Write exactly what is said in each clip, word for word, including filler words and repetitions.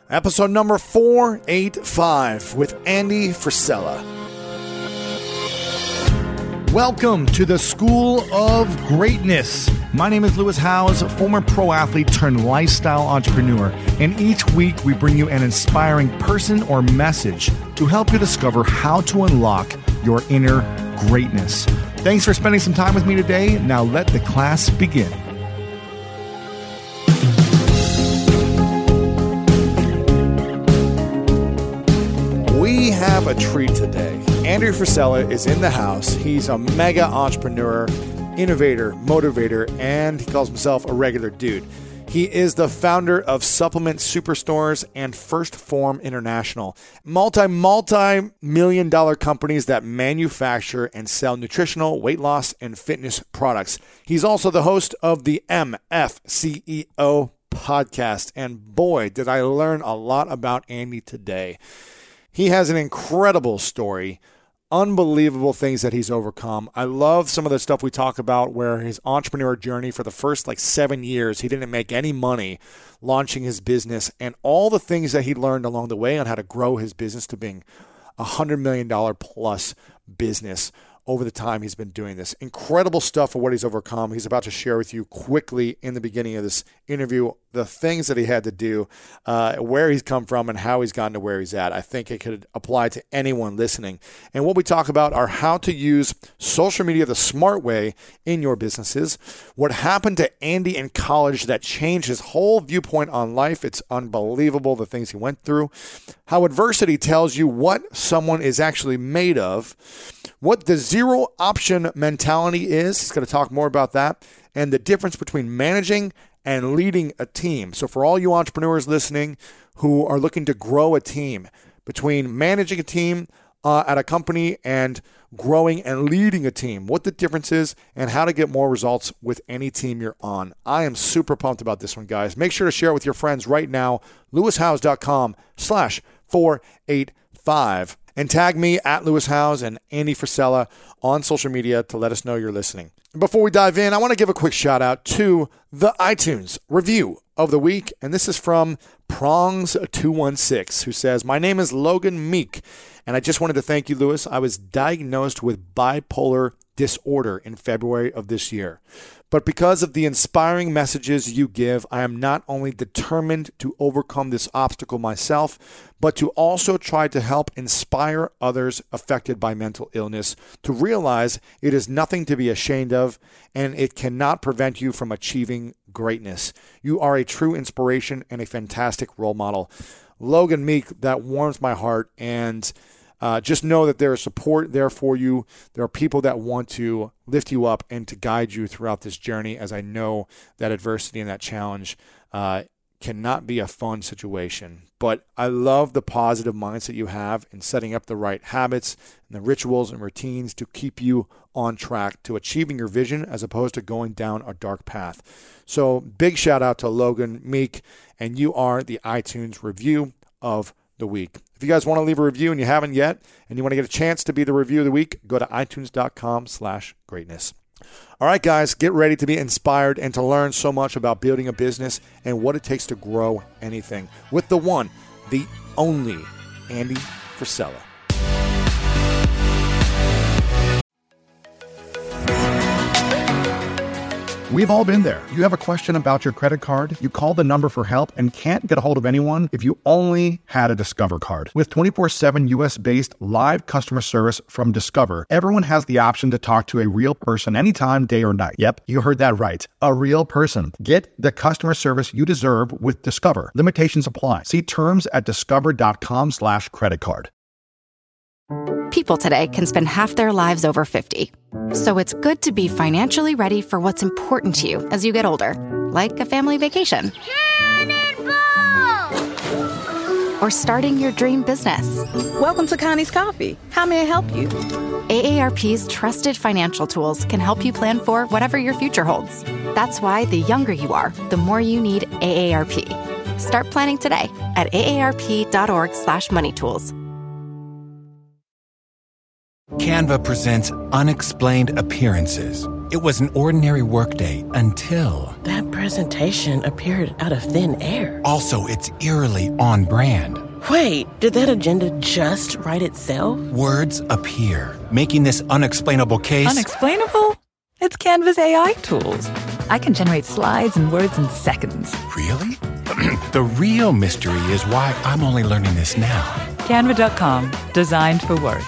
Episode number four eighty-five with Andy Frisella. Welcome to the School of Greatness. My name is Lewis Howes, former pro athlete turned lifestyle entrepreneur, and each week we bring you an inspiring person or message to help you discover how to unlock your inner greatness. Thanks for spending some time with me today. Now let the class begin. We have a treat today. Andrew Frisella is in the house. He's a mega entrepreneur, innovator, motivator, and he calls himself a regular dude. He is the founder of Supplement Superstores and First Form International, multi, multi-million dollar companies that manufacture and sell nutritional, weight loss, and fitness products. He's also the host of the M F C E O podcast, and boy, did I learn a lot about Andy today. He has an incredible story, unbelievable things that he's overcome. I love some of the stuff we talk about where his entrepreneur journey for the first like seven years, he didn't make any money launching his business, and all the things that he learned along the way on how to grow his business to being a one hundred million dollars plus business over the time he's been doing this. Incredible stuff for what he's overcome. He's about to share with you quickly in the beginning of this interview the things that he had to do, uh, where he's come from, and how he's gotten to where he's at. I think it could apply to anyone listening. And what we talk about are how to use social media the smart way in your businesses, what happened to Andy in college that changed his whole viewpoint on life. It's unbelievable the things he went through, how adversity tells you what someone is actually made of, what the zero option mentality is. He's going to talk more about that, and the difference between managing and leading a team. So for all you entrepreneurs listening who are looking to grow a team, between managing a team uh, at a company and growing and leading a team, what the difference is and how to get more results with any team you're on. I am super pumped about this one, guys. Make sure to share it with your friends right now, lewishowes.com slash 485. And tag me at Lewis Howes and Andy Frisella on social media to let us know you're listening. Before we dive in, I want to give a quick shout out to the iTunes review of the week. And this is from Prongs two one six, who says, "My name is Logan Meek, and I just wanted to thank you, Lewis. I was diagnosed with bipolar disorder in February of this year. But because of the inspiring messages you give, I am not only determined to overcome this obstacle myself, but to also try to help inspire others affected by mental illness to realize it is nothing to be ashamed of, and it cannot prevent you from achieving greatness. You are a true inspiration and a fantastic role model." Logan Meek, that warms my heart, and Uh, just know that there is support there for you. There are people that want to lift you up and to guide you throughout this journey, as I know that adversity and that challenge uh, cannot be a fun situation. But I love the positive mindset you have in setting up the right habits and the rituals and routines to keep you on track to achieving your vision as opposed to going down a dark path. So big shout out to Logan Meek, and you are the iTunes review of the week. If you guys want to leave a review and you haven't yet, and you want to get a chance to be the review of the week, go to itunes.com slash greatness. All right, guys, get ready to be inspired and to learn so much about building a business and what it takes to grow anything with the one, the only Andy Frisella. We've all been there. You have a question about your credit card, you call the number for help and can't get a hold of anyone if you only had a Discover card. With twenty-four seven U S-based live customer service from Discover, everyone has the option to talk to a real person anytime, day or night. Yep, you heard that right. A real person. Get the customer service you deserve with Discover. Limitations apply. See terms at discover.com slash credit card. People today can spend half their lives over fifty. So it's good to be financially ready for what's important to you as you get older, like a family vacation. Cannonball! Or starting your dream business. Welcome to Connie's Coffee. How may I help you? A A R P's trusted financial tools can help you plan for whatever your future holds. That's why the younger you are, the more you need A A R P. Start planning today at aarp.org slash money tools. Canva presents Unexplained Appearances, It was an ordinary workday until... That presentation appeared out of thin air. Also, it's eerily on brand. Wait, did that agenda just write itself? Words appear, making this unexplainable case... Unexplainable? It's Canva's A I tools. I can generate slides and words in seconds. Really? The real mystery is why I'm only learning this now. Canva dot com, designed for work.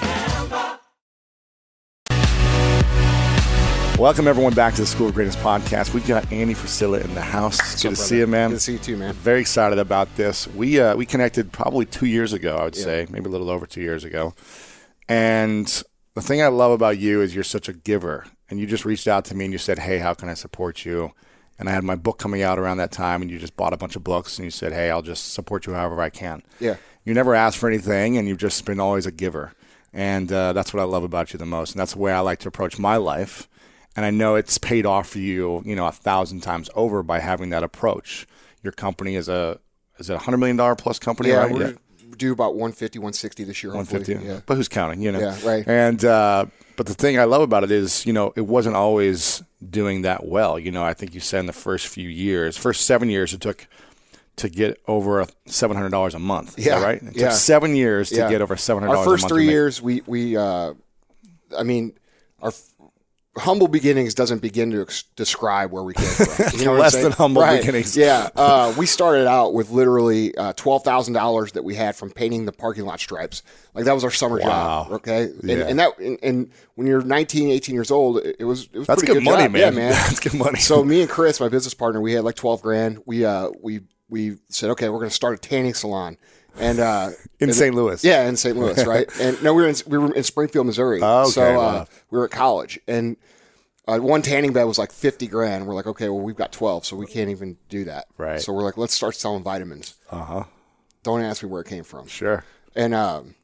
Welcome, everyone, back to the School of Greatness podcast. We've got Andy Frisella in the house. It's good to see you, man. Good to see you, too, man. Very excited about this. We uh, we connected probably two years ago, I would yeah. say, maybe a little over two years ago. And the thing I love about you is you're such a giver. And you just reached out to me and you said, hey, how can I support you? And I had my book coming out around that time, and you just bought a bunch of books, and you said, hey, I'll just support you however I can. Yeah. You never asked for anything, and you've just been always a giver. And uh, that's what I love about you the most. And that's the way I like to approach my life. And I know it's paid off for you, you know, a thousand times over by having that approach. Your company is a is it a hundred million dollar plus company, yeah, right? We're Yeah, we're due about one fifty, one sixty this year. one fifty. Yeah, but who's counting? You know, yeah, right. And uh, but the thing I love about it is, you know, it wasn't always doing that well. You know, I think you said in the first few years, first seven years, it took to get over seven hundred dollars a month. Is yeah, that right. It yeah. took seven years to yeah. get over seven hundred dollars. Our first a month three years, we we, uh, I mean, our humble beginnings doesn't begin to ex- describe where we came from. You know Less what I'm than humble right. beginnings. Yeah. Uh, we started out with literally uh, twelve thousand dollars that we had from painting the parking lot stripes. Like that was our summer Wow. job. Okay. And, Yeah. and that, and, and when you're nineteen, eighteen years old, it, it was, it was That's pretty good good money, job. man. Yeah, man. That's good money. So me and Chris, my business partner, we had like twelve grand. We, uh, we, we said, okay, we're going to start a tanning salon. And uh, in and Saint Louis. Yeah, in Saint Louis, right? And no, we were in we were in Springfield, Missouri. Oh, okay, so uh, wow. we were at college, and uh, one tanning bed was like fifty grand. We're like, okay, well, we've got twelve, so we can't even do that. Right. So we're like, let's start selling vitamins. Uh huh. Don't ask me where it came from. Sure. And um,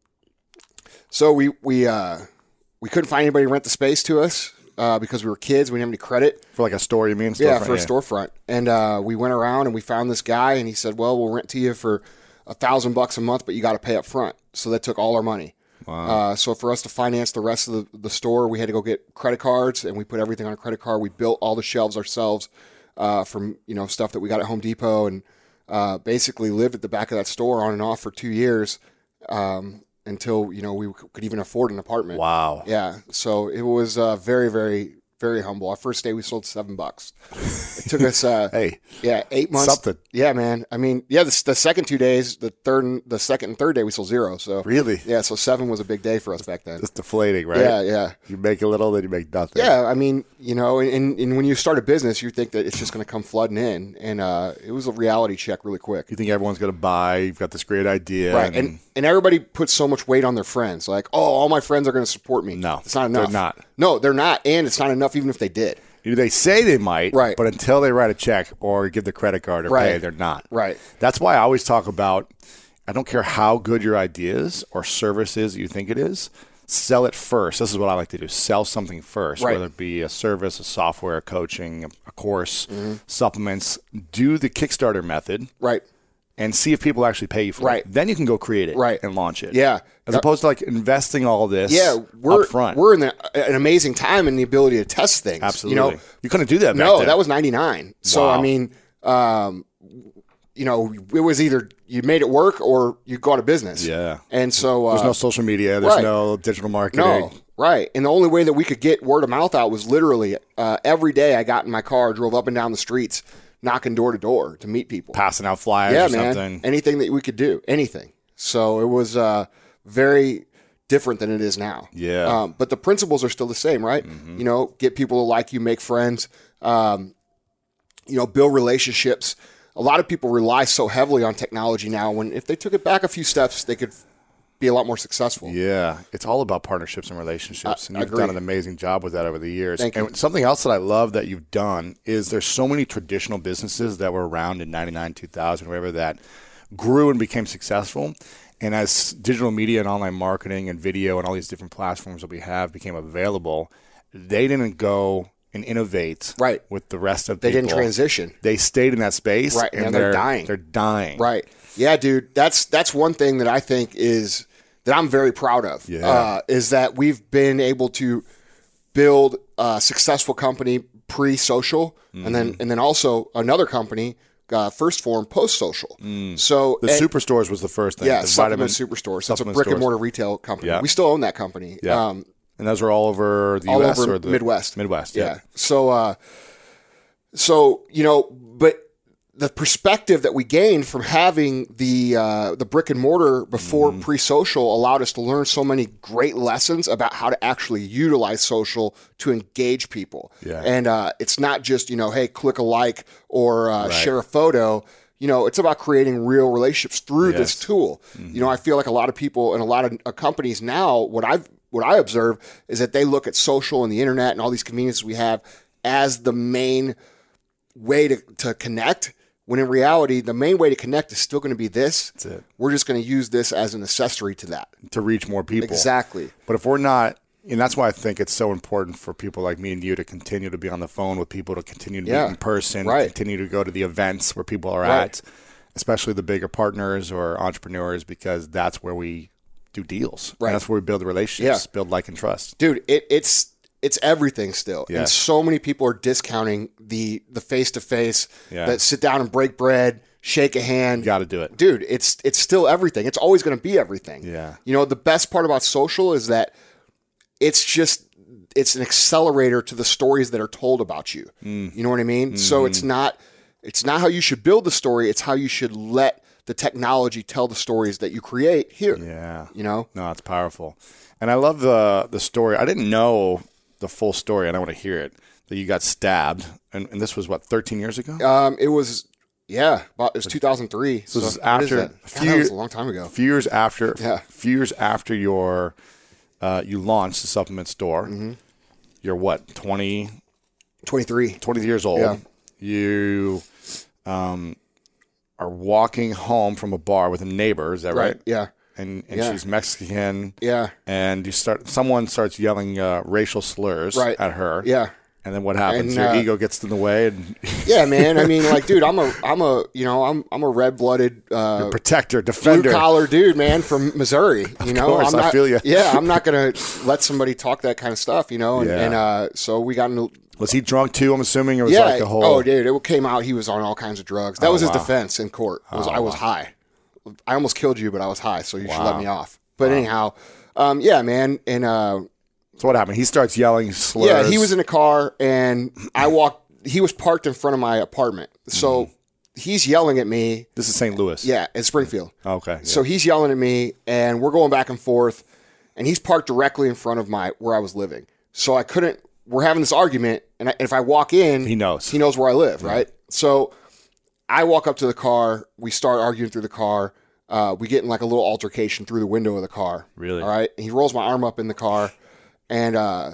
so we we uh, we couldn't find anybody to rent the space to us uh, because we were kids. We didn't have any credit. For like a store, you mean? Yeah, Storefront? for a storefront. And uh, we went around and we found this guy, and he said, well, we'll rent to you for a thousand bucks a month, but you got to pay up front. So that took all our money. Wow. Uh, so for us to finance the rest of the, the store, we had to go get credit cards, and we put everything on a credit card. We built all the shelves ourselves uh, from you know stuff that we got at Home Depot, and uh, basically lived at the back of that store on and off for two years um, until you know we could even afford an apartment. Wow. Yeah. So it was uh, very, very, very humble. Our first day, we sold seven bucks. It took us, uh, Hey, yeah, eight months. something. Yeah, man. I mean, yeah, the, the second two days, the third, and, the second and third day, we sold zero. So Really? yeah. So seven was a big day for us back then. Just deflating, right? Yeah, yeah, You make a little, then you make nothing. yeah. I mean, you know, and, and when you start a business, you think that it's just going to come flooding in, and uh, it was a reality check really quick. You think everyone's going to buy. You've got this great idea. Right, and and everybody puts so much weight on their friends. Like, oh, all my friends are going to support me. No, it's not enough. they're not. No, they're not, and it's not enough even if they did. They say they might, Right. but until they write a check or give the credit card or Right. pay, they're not. Right. That's why I always talk about, I don't care how good your idea is or service is that you think it is, sell it first. This is what I like to do. Sell something first, Right. whether it be a service, a software, a coaching, a course, Mm-hmm. supplements. Do the Kickstarter method. Right. And see if people actually pay you for Right. it. Then you can go create it Right. and launch it. Yeah. As Yep. opposed to like investing all this Yeah, we're up front. we're in the, an amazing time in the ability to test things. Absolutely. You know, you couldn't do that back no, then. that was ninety-nine. So Wow. I mean, um, you know, it was either you made it work or you go out of business. Yeah. And so uh, There's no social media. There's right. no digital marketing. no, right. And the only way that we could get word of mouth out was literally uh, every day I got in my car, drove up and down the streets, knocking door to door to meet people. Passing out flyers Yeah, or man. something. Anything that we could do, anything. So it was uh, very different than it is now. Yeah. Um, but the principles are still the same, right? Mm-hmm. You know, get people to like you, make friends, um, you know, build relationships. A lot of people rely so heavily on technology now when if they took it back a few steps, they could be a lot more successful. Yeah, it's all about partnerships and relationships, I- and I you've agree. done an amazing job with that over the years. Thank and you. something else that I love that you've done is there's so many traditional businesses that were around in ninety-nine, two thousand, whatever, that grew and became successful. And as digital media and online marketing and video and all these different platforms that we have became available, they didn't go and innovate Right. with the rest of They people. didn't transition. They stayed in that space, Right, and and they're they're dying. They're dying. Right. Yeah, dude. That's that's one thing that I think is that I'm very proud of. Yeah. Uh, is that we've been able to build a successful company pre-social, mm-hmm. and then and then also another company, uh, First Form, post-social. Mm. So the and, superstores was the first thing. Yeah, the Supplement Superstores. That's a brick stores. and mortar retail company. Yeah. We still own that company. Yeah. Um, and those are all over the all U S over or the Midwest. Midwest. Yeah. yeah. So, uh, so you know, but. The perspective that we gained from having the uh, the brick and mortar before mm. pre-social allowed us to learn so many great lessons about how to actually utilize social to engage people. Yeah. And uh, it's not just, you know, hey, click a like or uh, right. share a photo. You know, it's about creating real relationships through yes. this tool. Mm-hmm. You know, I feel like a lot of people and a lot of uh, companies now, what I've what I observe is that they look at social and the internet and all these conveniences we have as the main way to, to connect. When in reality, the main way to connect is still going to be this. That's it. We're just going to use this as an accessory to that. To reach more people. Exactly. But if we're not, and that's why I think it's so important for people like me and you to continue to be on the phone with people, to continue to yeah. meet in person, right. continue to go to the events where people are right. at, especially the bigger partners or entrepreneurs, because that's where we do deals. Right. And that's where we build relationships, yeah. build like and trust. Dude, it, it's... It's everything still. Yes. And so many people are discounting the the face-to-face yeah. that sit down and break bread, shake a hand. You got to do it. Dude, it's it's still everything. It's always going to be everything. Yeah. You know, the best part about social is that it's just it's an accelerator to the stories that are told about you. Mm. You know what I mean? Mm-hmm. So it's not it's not how you should build the story, it's how you should let the technology tell the stories that you create here. Yeah. You know? No, it's powerful. And I love the the story. I didn't know the full story, and I want to hear it, that you got stabbed. And, and this was, what, thirteen years ago? Um, it was, yeah, about, it was two thousand three. So, so this is after, a a few, few, God, that was a long time ago. A few years after, yeah. few years after your, uh, you launched the supplement store. Mm-hmm. You're what, twenty? twenty-three. twenty years old. Yeah. You um, are walking home from a bar with a neighbor, is that right? Right, yeah. And, and yeah. she's Mexican. Yeah. And you start. Someone starts yelling uh, racial slurs right. at her. Yeah. And then what happens? And, uh, Your ego gets in the way. And yeah, man. I mean, like, dude, I'm a, I'm a, you know, I'm, I'm a red-blooded, uh, protector, defender, blue-collar dude, man, from Missouri. You know, of course, I'm not, I feel you. Yeah, I'm not gonna let somebody talk that kind of stuff. You know, and, Yeah. and uh, so we got into. Was he drunk too? I'm assuming it was Yeah. like a whole. Oh, dude, it came out he was on all kinds of drugs. That Oh, was his wow. defense in court. Was Oh, I was wow. high. I almost killed you, but I was high, so you should Wow. let me off. But anyhow, um, yeah, man, and uh, So what happened? He starts yelling slurs. yeah, he was in a car, and I walked. He was parked in front of my apartment, so Mm. he's yelling at me. This is Saint Louis. Yeah, in Springfield. Okay. yeah. So he's yelling at me, and we're going back and forth, and he's parked directly in front of my where I was living. So I couldn't. We're having this argument, and I, if I walk in, He knows. He knows where I live, right? So I walk up to the car. We start arguing through the car. Uh, we get in like a little altercation through the window of the car. Really? All right. And he rolls my arm up in the car, and uh,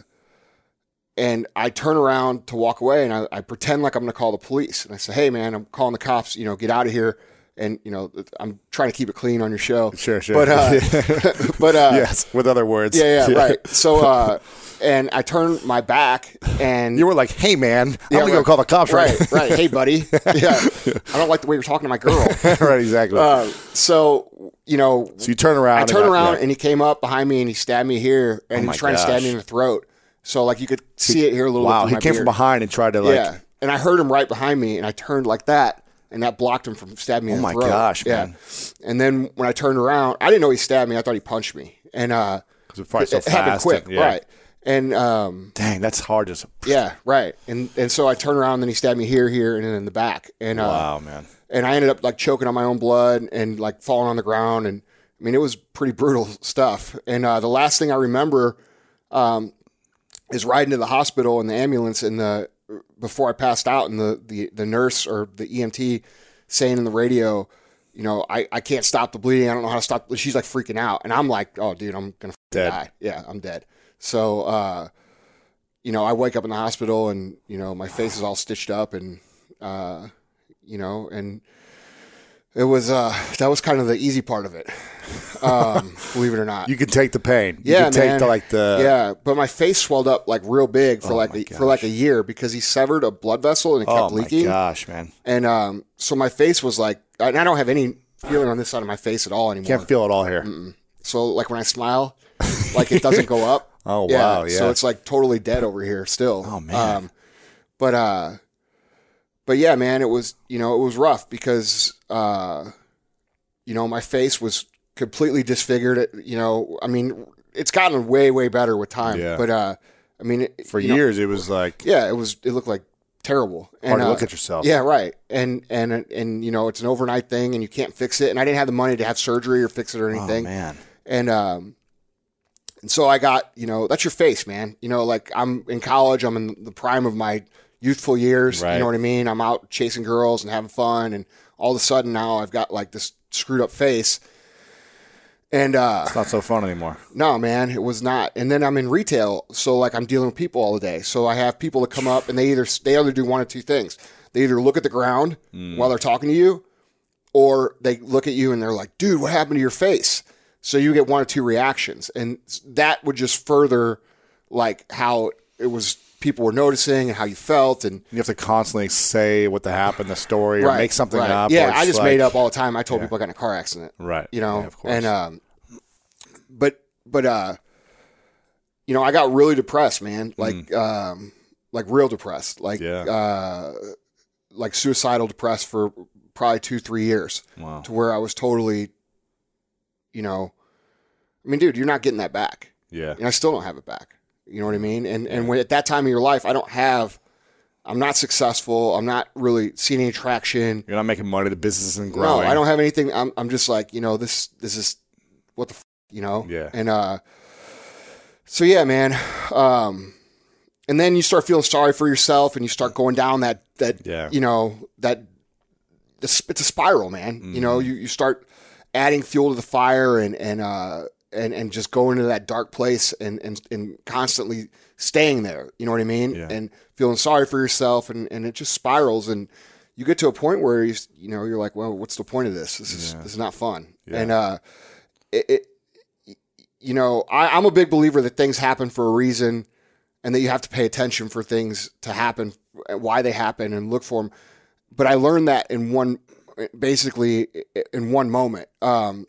and I turn around to walk away, and I, I pretend like I'm going to call the police, and I say, "Hey, man, I'm calling the cops. You know, get out of here." And you know, I'm trying to keep it clean on your show. Sure, sure. But uh, but uh, yes, with other words. yeah, yeah, right. So uh, and I turn my back, and You were like, "Hey, man, I'm Yeah, gonna right. go call the cops right." right, right. Hey, buddy. Yeah, I don't like the way you're talking to my girl. right, exactly. Uh, so you know, so you turn around. I and turned got- around yeah. and he came up behind me and he stabbed me here, and Oh he my was trying to stab gosh. me in the throat. So like you could see it here a little. Wow, bit he through my came beard. from behind and tried to like. Yeah, and I heard him right behind me, and I turned like that, and that blocked him from stabbing me Oh in the my throat. gosh, yeah. man. And then when I turned around, I didn't know he stabbed me. I thought he punched me, and uh, Because it's probably so it happened fast. quick, and- yeah. right? And um, Dang, that's hard. Just yeah, right. And and so I turned around, and then he stabbed me here, here, and then in the back. And uh, wow, man. and I ended up like choking on my own blood and like falling on the ground. And I mean, it was pretty brutal stuff. And uh, the last thing I remember um, is riding to the hospital in the ambulance, and the before I passed out, and the the the nurse or the E M T saying in the radio, you know, I, I can't stop the bleeding. I don't know how to stop. She's like freaking out, and I'm like, oh, dude, I'm gonna Dead. die. Yeah, I'm dead. So, uh, you know, I wake up in the hospital, and you know, my face is all stitched up, and uh, you know, and it was uh, that was kind of the easy part of it. Um, believe it or not, You can take the pain. You yeah, can take man. the like the yeah, but my face swelled up like real big for Oh, like my a, gosh. for like a year because he severed a blood vessel and it kept Oh leaking. my gosh, man. And um, so my face was like, and I don't have any feeling on this side of my face at all anymore. Can't feel it all here. So like when I smile, like it doesn't go up. Oh, wow. Yeah. So it's like totally dead over here still. Oh, man. Um, but, uh, but yeah, man, it was, you know, it was rough because, uh, you know, my face was completely disfigured. You know, I mean, it's gotten way, way better with time. Yeah. But, uh, I mean, it, for you years know, it was like, yeah, it was, it looked like terrible. Hard and, to uh, look at yourself. Yeah, right. And, and, and, you know, it's an overnight thing and you can't fix it. And I didn't have the money to have surgery or fix it or anything. Oh, man. And, um, and so I got, you know, that's your face, man. You know, like I'm in college, I'm in the prime of my youthful years. Right. You know what I mean? I'm out chasing girls and having fun. And all of a sudden now I've got like this screwed up face. And, uh, it's not so fun anymore. No, man, it was not. And then I'm in retail. So like I'm dealing with people all the day. So I have people that come up and they either, they either do one of two things. They either look at the ground mm. while they're talking to you, or they look at you and they're like, dude, what happened to your face? So you get one or two reactions, and that would just further like how it was people were noticing and how you felt. And you have to constantly say what the happened, the story, or right, make something right. up. Yeah, or I just like, made up all the time. I told yeah. people I got in a car accident. Right. You know, yeah, of course. and um, but but uh, you know, I got really depressed, man. Like mm. um, like real depressed. Like yeah. uh, like suicidal depressed for probably two three years. Wow. To where I was totally, you know. I mean, dude, you're not getting that back. Yeah. And I still don't have it back. You know what I mean? And and when, at that time of your life, I don't have, I'm not successful. I'm not really seeing any traction. You're not making money. The business isn't growing. No, I don't have anything. I'm I'm just like, you know, this this is, what the f-, you know? Yeah. And uh, so yeah, man. Um, and then you start feeling sorry for yourself and you start going down that, that yeah. you know, that, it's a spiral, man. Mm-hmm. You know, you, you start adding fuel to the fire and, and, uh, And, and just going into that dark place and, and, and constantly staying there, you know what I mean? Yeah. And feeling sorry for yourself, and, and it just spirals, and you get to a point where you you know you're like, well, what's the point of this? This is yeah. this is not fun. Yeah. And uh, it, it you know, I, I'm a big believer that things happen for a reason, and that you have to pay attention for things to happen, why they happen, and look for them. But I learned that in one, basically in one moment. Um,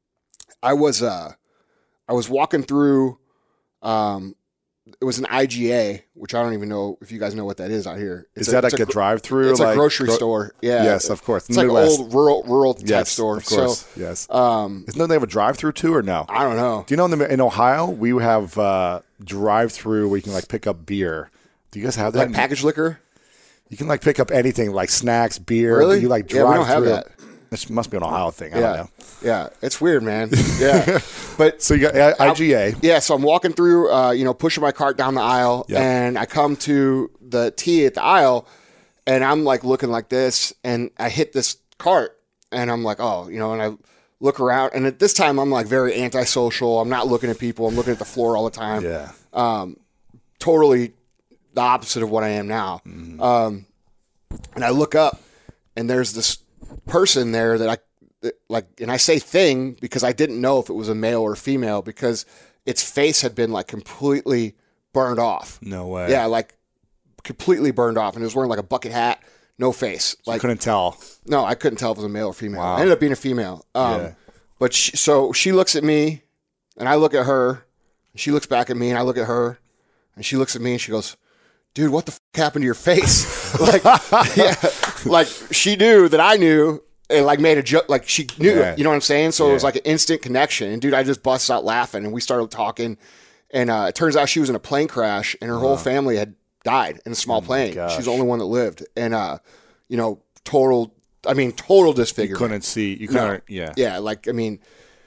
I was uh, I was walking through. Um, it was an I G A, which I don't even know if you guys know what that is out here. It's is that a, like a, a drive-through? It's like, a grocery gro- store. Yeah. Yes, of course. It's like an old rural rural type yes, store. Of course. So, yes. Um, Isn't they have a drive-through too, or no? I don't know. Do you know in, the, in Ohio we have uh, drive-through where you can like pick up beer? Do you guys have that? Like packaged liquor? You can like pick up anything like snacks, beer. Really? You like drive yeah, we don't have through. that. This must be an Ohio thing. I yeah. don't know. Yeah, it's weird, man. Yeah, but so you got I G A. I, yeah, so I'm walking through, uh, you know, pushing my cart down the aisle, yep. and I come to the T at the aisle, and I'm like looking like this, and I hit this cart, and I'm like, oh, you know, and I look around, and at this time I'm like very antisocial. I'm not looking at people. I'm looking at the floor all the time. Yeah. Um, totally the opposite of what I am now. Mm-hmm. Um, and I look up, and there's this person there that I like, and I say thing because I didn't know if it was a male or female because its face had been like completely burned off. No way. Yeah, like completely burned off, and it was wearing like a bucket hat, no face. So like you couldn't tell. No, I couldn't tell if it was a male or female. Wow. It ended up being a female. Um, yeah. But she, so she looks at me, and I look at her. And she looks back at me, and I look at her, and she looks at me, and she goes, "Dude, what the f- happened to your face?" like, yeah, like she knew that I knew, and like made a joke, like she knew, yeah. you know what I'm saying? So yeah. it was like an instant connection. And dude, I just busted out laughing, and we started talking. And uh, it turns out she was in a plane crash, and her uh. whole family had died in a small oh plane. She's the only one that lived, and uh, you know, total. I mean, total disfigurement. You couldn't see. You couldn't. No. Yeah. Yeah. Like, I mean,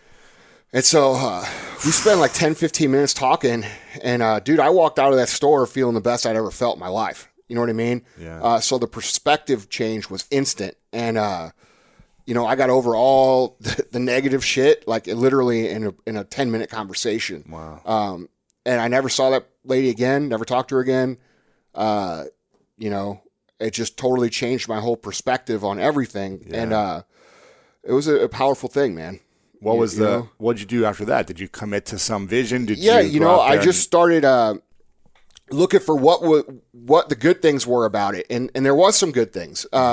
and so uh, we spent like ten, fifteen minutes talking, and uh, dude, I walked out of that store feeling the best I'd ever felt in my life. You know what I mean? Yeah. Uh, so the perspective change was instant, and uh, you know, I got over all the, the negative shit, like literally in a in a ten minute conversation. Wow. Um, and I never saw that lady again. Never talked to her again. Uh, you know, it just totally changed my whole perspective on everything, yeah. and uh, it was a, a powerful thing, man. What you, was you the? know? What did you do after that? Did you commit to some vision? Did yeah, you? you know, I just started uh, looking for what w- what the good things were about it, and and there was some good things. Uh, mm.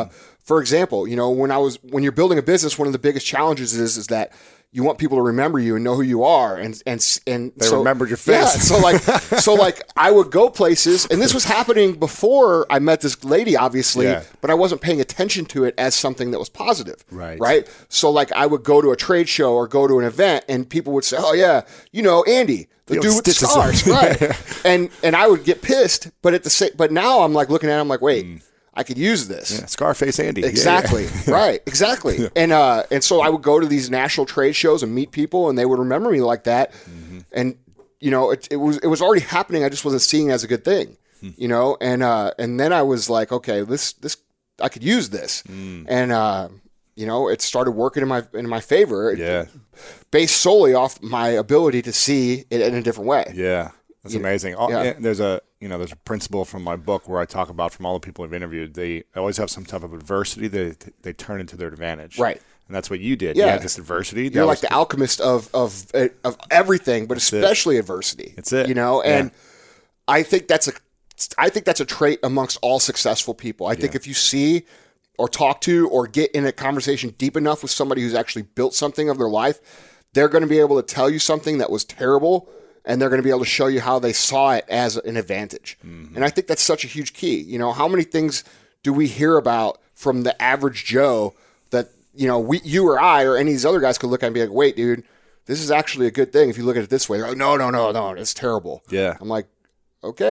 for example, you know, when I was when you're building a business, one of the biggest challenges is is that you want people to remember you and know who you are, and and and they so, remembered your face. Yeah, so like so like I would go places, and this was happening before I met this lady, obviously, Yeah. but I wasn't paying attention to it as something that was positive. Right. Right. So like I would go to a trade show or go to an event, and people would say, "Oh yeah, you know Andy, the You know, dude with the stitches stars," on. right? And and I would get pissed, but at the same, but now I'm like looking at it, I'm like, wait. Mm. I could use this. Yeah, Scarface Andy. Exactly. Yeah, yeah. Right. Exactly. Yeah. And uh, and so I would go to these national trade shows and meet people, and they would remember me like that. Mm-hmm. And you know, it, it was it was already happening. I just wasn't seeing it as a good thing. Mm. You know, and uh, and then I was like, okay, this this I could use this, mm. and uh, you know, it started working in my in my favor. Yeah. Based solely off my ability to see it in a different way. Yeah. That's you amazing. Know, yeah. There's a you know there's a principle from my book where I talk about from all the people I've interviewed. They always have some type of adversity that they turn into their advantage. Right. And that's what you did. Yeah. You had this adversity. You're like was, the alchemist of of of everything, but especially it. adversity. That's it. You know, and yeah. I think that's a I think that's a trait amongst all successful people. I think yeah. if you see or talk to or get in a conversation deep enough with somebody who's actually built something of their life, they're going to be able to tell you something that was terrible. And they're going to be able to show you how they saw it as an advantage. Mm-hmm. And I think that's such a huge key. You know, how many things do we hear about from the average Joe that, you know, we, you or I or any of these other guys could look at and be like, wait, dude, this is actually a good thing if you look at it this way. They're like, no, no, no, no, it's terrible. Yeah. I'm like, okay.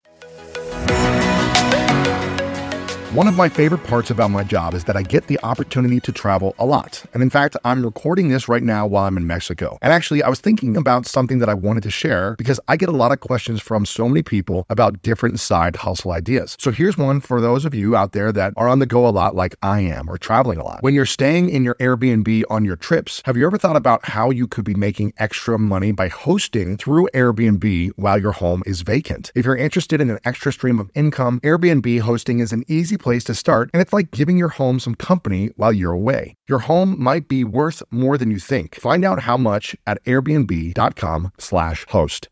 One of my favorite parts about my job is that I get the opportunity to travel a lot. And in fact, I'm recording this right now while I'm in Mexico. And actually, I was thinking about something that I wanted to share because I get a lot of questions from so many people about different side hustle ideas. So here's one for those of you out there that are on the go a lot like I am or traveling a lot. When you're staying in your Airbnb on your trips, have you ever thought about how you could be making extra money by hosting through Airbnb while your home is vacant? If you're interested in an extra stream of income, Airbnb hosting is an easy place to start, and it's like giving your home some company while you're away. Your home might be worth more than you think. Find out how much at airbnb.com slash host.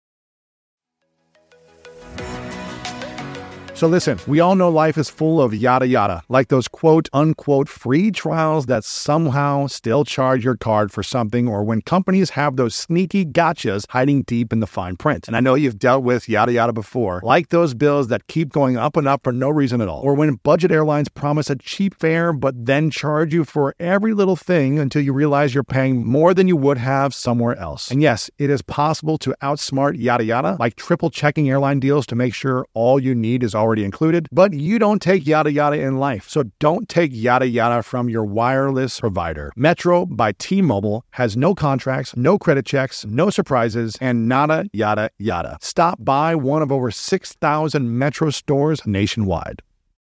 So listen, we all know life is full of yada yada, like those quote unquote free trials that somehow still charge your card for something, or when companies have those sneaky gotchas hiding deep in the fine print. And I know you've dealt with yada yada before, like those bills that keep going up and up for no reason at all, or when budget airlines promise a cheap fare but then charge you for every little thing until you realize you're paying more than you would have somewhere else. And yes, it is possible to outsmart yada yada, like triple checking airline deals to make sure all you need is already already included, but you don't take yada yada in life. So don't take yada yada from your wireless provider. Metro by T-Mobile has no contracts, no credit checks, no surprises, and nada yada yada. Stop by one of over six thousand Metro stores nationwide.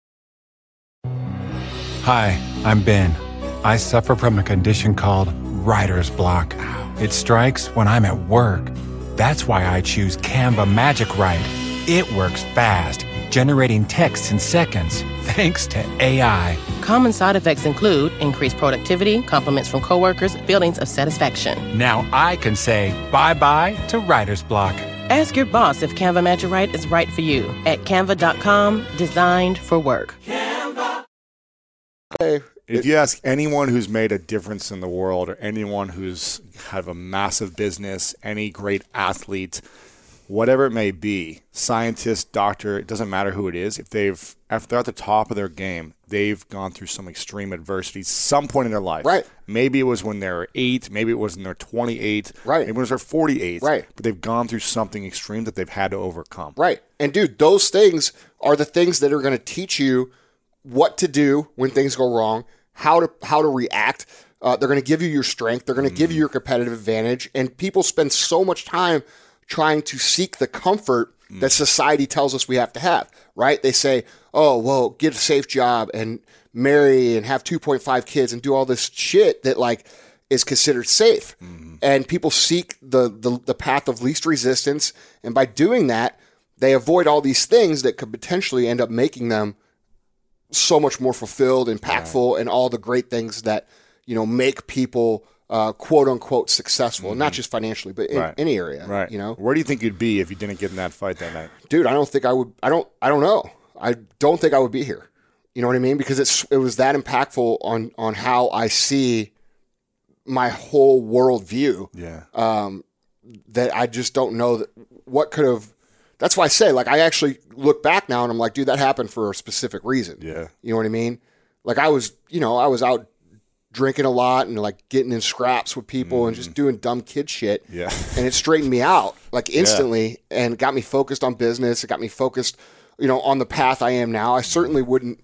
Hi, I'm Ben. I suffer from a condition called writer's block. It strikes when I'm at work. That's why I choose Canva Magic Write. It works fast, generating text in seconds, thanks to A I. Common side effects include increased productivity, compliments from coworkers, feelings of satisfaction. Now I can say bye-bye to writer's block. Ask your boss if Canva Magic Write is right for you at canva dot com, designed for work. Canva. If you ask anyone who's made a difference in the world, or anyone who's have a massive business, any great athlete, whatever it may be, scientist, doctor, it doesn't matter who it is, if they've if they're at the top of their game, they've gone through some extreme adversity some point in their life. Right. Maybe it was when they were eight, maybe it was when they're twenty-eight, right. Maybe it was when they're forty-eight. Right. But they've gone through something extreme that they've had to overcome. Right. And dude, those things are the things that are going to teach you what to do when things go wrong, how to how to react. Uh, they're going to give you your strength. They're going to mm. give you your competitive advantage. And people spend so much time trying to seek the comfort mm. that society tells us we have to have, right? They say, oh, well, get a safe job and marry and have two point five kids and do all this shit that like is considered safe. Mm. And people seek the, the the path of least resistance. And by doing that, they avoid all these things that could potentially end up making them so much more fulfilled, impactful, right. and all the great things that, you know, make people Uh, quote unquote successful, mm-hmm. not just financially, but in right. any area. Right. You know, where do you think you'd be if you didn't get in that fight that night? Dude, I don't think I would. I don't. I don't know. I don't think I would be here. You know what I mean? Because it's it was that impactful on on how I see my whole worldview. Yeah. Um, that I just don't know that what could have. That's why I say, like, I actually look back now and I'm like, dude, that happened for a specific reason. Yeah. You know what I mean? Like, I was, you know, I was out drinking a lot and like getting in scraps with people mm. and just doing dumb kid shit. Yeah. And it straightened me out like instantly yeah. and got me focused on business. It got me focused, you know, on the path I am now. I certainly wouldn't,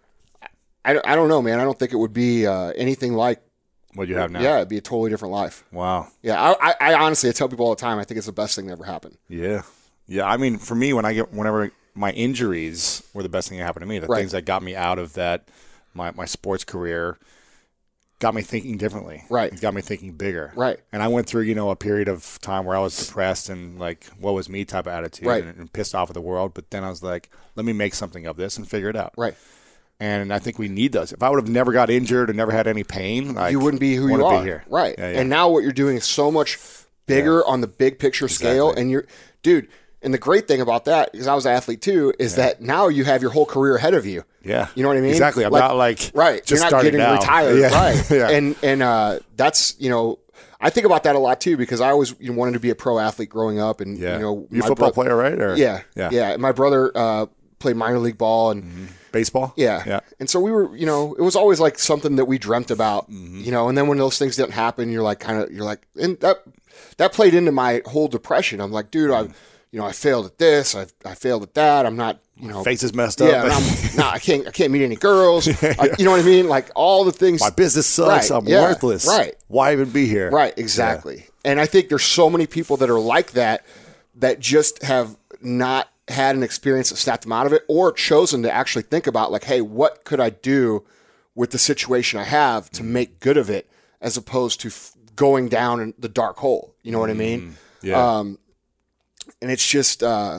I, I don't know, man. I don't think it would be uh, anything like what you have now. Yeah, it'd be a totally different life. Wow. Yeah. I, I, I honestly, I tell people all the time, I think it's the best thing that ever happened. Yeah. Yeah. I mean, for me, when I get, whenever my injuries were the best thing that happened to me, the right. things that got me out of that, my, my sports career, got me thinking differently. Right. It got me thinking bigger. Right. And I went through, you know, a period of time where I was depressed and like, what was me type of attitude right. and, and pissed off at the world. But then I was like, let me make something of this and figure it out. Right. And I think we need those. If I would have never got injured and never had any pain, like, you wouldn't be who you are. Be here. Right. Yeah, yeah. And now what you're doing is so much bigger yeah. on the big picture exactly. scale. And you're, dude, and the great thing about that, because I was an athlete too, is yeah. that now you have your whole career ahead of you. Yeah. You know what I mean? Exactly. I'm like, not like right. just You're not getting out. retired. Yeah. Right. yeah. And and uh, that's, you know, I think about that a lot too, because I always you know, wanted to be a pro athlete growing up. And, yeah. you know, you a football bro- player, right? Or? Yeah. Yeah. Yeah. My brother uh, played minor league ball and mm-hmm. baseball. Yeah. Yeah. And so we were, you know, it was always like something that we dreamt about, mm-hmm. you know, and then when those things didn't happen, you're like, kind of, you're like, and that, that played into my whole depression. I'm like, dude, mm-hmm. I, you know, I failed at this. I I failed at that. I'm not, you know, my face is messed up. Yeah, and I'm not. I can't. I can't meet any girls. yeah. I, you know what I mean? Like all the things. My business sucks. Right, I'm yeah, worthless. Right. Why even be here? Right. Exactly. Yeah. And I think there's so many people that are like that, that just have not had an experience that snapped them out of it, or chosen to actually think about like, hey, what could I do with the situation I have to make good of it, as opposed to f- going down in the dark hole. You know what I mean? Yeah. Um, And it's just, uh,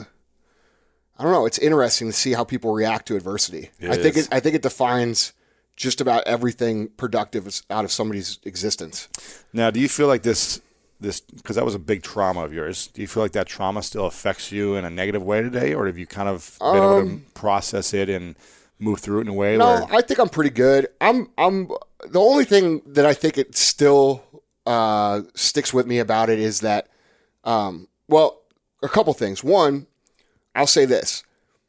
I don't know. It's interesting to see how people react to adversity. It I think is. it, I think it defines just about everything productive out of somebody's existence. Now, do you feel like this, this because that was a big trauma of yours, do you feel like that trauma still affects you in a negative way today, or have you kind of been um, able to process it and move through it in a way? No, where... I think I'm pretty good. I'm, I'm the only thing that I think it still uh, sticks with me about it is that, um, well. A couple things. One, I'll say this.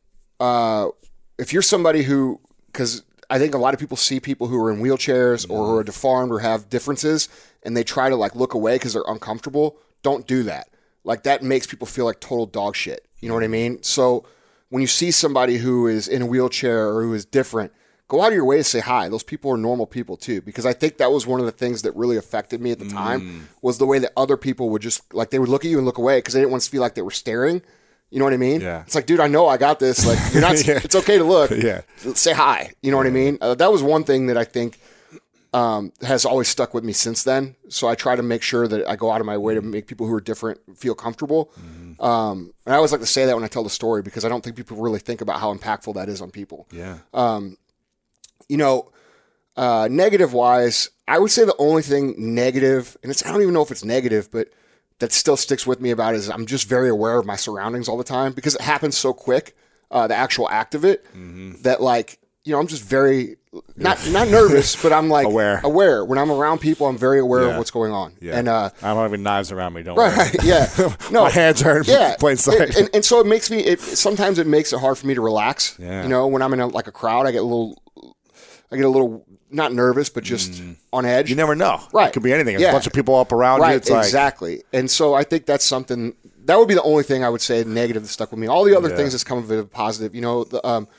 Uh, if you're somebody who, because I think a lot of people see people who are in wheelchairs mm-hmm. or who are deformed or have differences, and they try to like look away because they're uncomfortable. Don't do that. Like that makes people feel like total dog shit. You know what I mean? So when you see somebody who is in a wheelchair or who is different, go out of your way to say hi. Those people are normal people too, because I think that was one of the things that really affected me at the time mm. was the way that other people would just like, they would look at you and look away because they didn't want to feel like they were staring. You know what I mean? Yeah. It's like, dude, I know I got this. Like, you're not, yeah. it's okay to look. Yeah. Say hi. You know what I mean? Uh, that was one thing that I think um, has always stuck with me since then. So I try to make sure that I go out of my way to make people who are different feel comfortable. Mm-hmm. Um, and I always like to say that when I tell the story, because I don't think people really think about how impactful that is on people. Yeah. Um, You know, uh, negative wise, I would say the only thing negative, and it's I don't even know if it's negative, but that still sticks with me about it is I'm just very aware of my surroundings all the time because it happens so quick, uh, the actual act of it, mm-hmm. that like, you know, I'm just very, not not nervous, but I'm like aware. aware. When I'm around people, I'm very aware yeah. of what's going on. Yeah. And uh, I don't have any knives around me, don't right, worry. Right, yeah. No, my hands are in yeah. plain sight. And, and, and so it makes me, it, sometimes it makes it hard for me to relax. Yeah. You know, when I'm in a, like a crowd, I get a little, I get a little, not nervous, but just mm. on edge. You never know. Right. It could be anything. There's yeah. a bunch of people up around right. you. It's exactly. Like... And so I think that's something, that would be the only thing I would say negative that stuck with me. All the other yeah. things that's come of it positive. You know, the, um,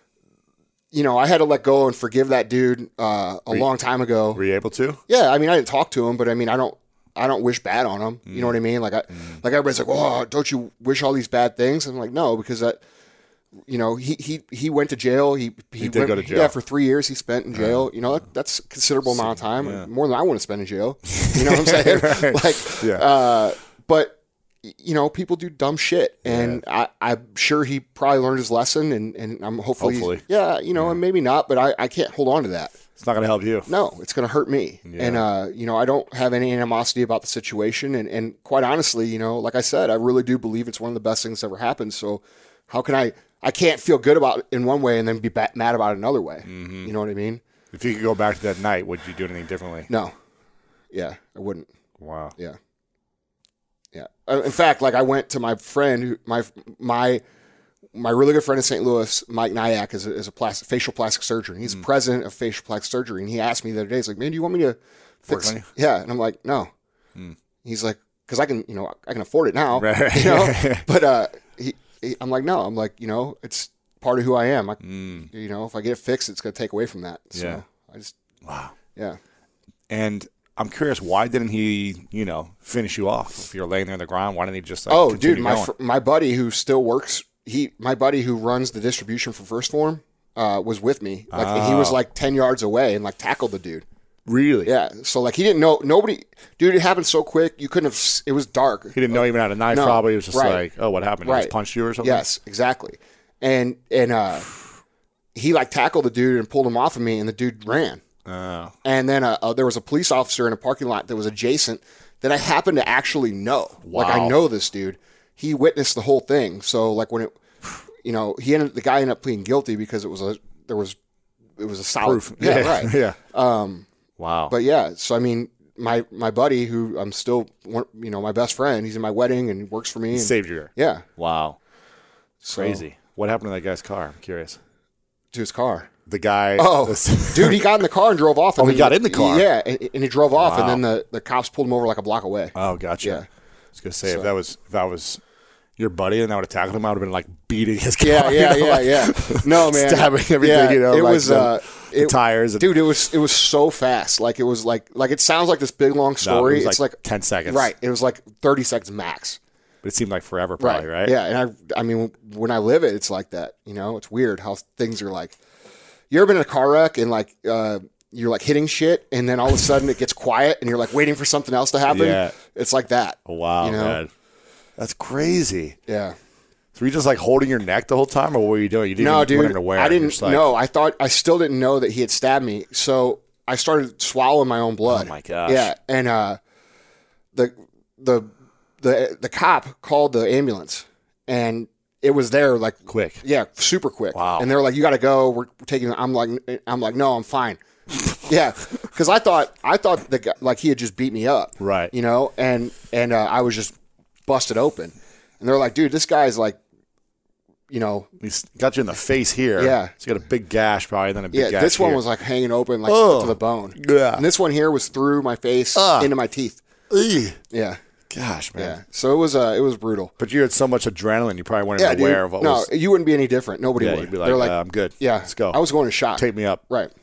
you know, I had to let go and forgive that dude uh, a were long you, time ago. Were you able to? Yeah. I mean, I didn't talk to him, but I mean, I don't, I don't wish bad on him. Mm. You know what I mean? Like, I, mm. like everybody's like, oh, don't you wish all these bad things? I'm like, no, because that, you know, he, he, he went to jail. He, he, he did went, go to jail. Yeah, for three years he spent in jail. You know, that, that's a considerable amount of time, yeah. more than I want to spend in jail. You know what I'm saying? right. Like, yeah. uh, but you know, people do dumb shit, and yeah. I, I'm sure he probably learned his lesson, and, and I'm hopefully, hopefully, yeah, you know, yeah. and maybe not, but I, I can't hold on to that. It's not going to help you. No, it's going to hurt me. Yeah. And, uh, you know, I don't have any animosity about the situation. And, and quite honestly, you know, like I said, I really do believe it's one of the best things that ever happened. So how can I, I can't feel good about it in one way and then be ba- mad about it another way. Mm-hmm. You know what I mean? If you could go back to that night, would you do anything differently? No. Yeah, I wouldn't. Wow. Yeah. Yeah. Uh, in fact, like I went to my friend, who, my my my really good friend in Saint Louis, Mike Nyack, is a, is a plastic, facial plastic surgeon. He's mm. the president of facial plastic surgery, and he asked me the other day, he's like, "Man, do you want me to fix?" on you? Yeah, and I'm like, "No." Mm. He's like, "Because I can, you know, I can afford it now." Right. You know, but uh, he, he, I'm like, "No." I'm like, you know, it's part of who I am. I, mm. You know, if I get it fixed, it's going to take away from that. So yeah. I just wow. Yeah. And I'm curious, why didn't he, you know, finish you off? If you're laying there on the ground, why didn't he just like, oh, dude, my going? fr- my buddy who still works, he my buddy who runs the distribution for First Form, uh, was with me. Like oh. and he was like ten yards away and like tackled the dude. Really? Yeah. So like he didn't know nobody, dude. It happened so quick you couldn't have. It was dark. He didn't know he even had a knife. No, probably. It was just right. like, oh, what happened? He Right. just punched you or something. Yes, exactly. And and uh, he like tackled the dude and pulled him off of me, and the dude ran. Oh. And then uh, uh, there was a police officer in a parking lot that was adjacent that I happened to actually know. Wow. Like I know this dude. He witnessed the whole thing. So like when it, you know, he ended the guy ended up pleading guilty because it was a there was it was a solid proof. Yeah, yeah. right. yeah. Um, wow. But yeah, so I mean, my my buddy who I'm still you know my best friend. He's in my wedding and works for me. He and, saved you. Yeah. Wow. So, Crazy. What happened to that guy's car? I'm curious. To his car. The guy. Oh, dude, he got in the car and drove off. And oh, he got in the car. Yeah, and, and he drove off, Wow. and then the, the cops pulled him over like a block away. Oh, gotcha. Yeah. I was gonna say So- if that was if that was your buddy and I would have tackled him, I would have been like beating his car. Yeah, yeah, you know, yeah, like, yeah. No, man, stabbing everything. Yeah, you know, it like was the, uh, the it, tires. And, dude. It was it was so fast. Like it was like like it sounds like this big long no, story. it was It's like, like ten seconds. right. It was like thirty seconds max. But it seemed like forever, probably, right? Yeah, and I I mean when I live it, it's like that. You know, it's weird how things are like. You ever been in a car wreck and like uh, you're like hitting shit, and then all of a sudden it gets quiet, and you're like waiting for something else to happen? Yeah. It's like that. Oh, wow, you know? man. That's crazy. Yeah. So were you just like holding your neck the whole time, or what were you doing? You didn't No, even, weren't dude. even aware. I You're didn't just like, know. I thought I still didn't know that he had stabbed me. So I started swallowing my own blood. Oh my gosh. Yeah, and uh, the the the the cop called the ambulance, and it was there like quick. Yeah, super quick. Wow. And they're like, "You got to go. We're taking." I'm like, I'm like, no, I'm fine. Yeah, because I thought I thought the guy, like he had just beat me up. Right. You know, and and uh, I was just busted open, and they're like, "Dude, this guy's like." You know, He's got you in the face here. Yeah. He's got a big gash, probably, then a big yeah, gash this one here. was like hanging open, like Oh. to the bone. Yeah. And this one here was through my face Ah. into my teeth. Ugh. Yeah, Gosh, man. yeah. So it was, uh, it was brutal. But you had so much adrenaline, you probably weren't Yeah, even aware dude. of what no, was. you wouldn't be any different. Nobody Yeah, would. you'd be like, They're like, uh, I'm good. Yeah, Let's go. I was going to shock. Take me up. Right.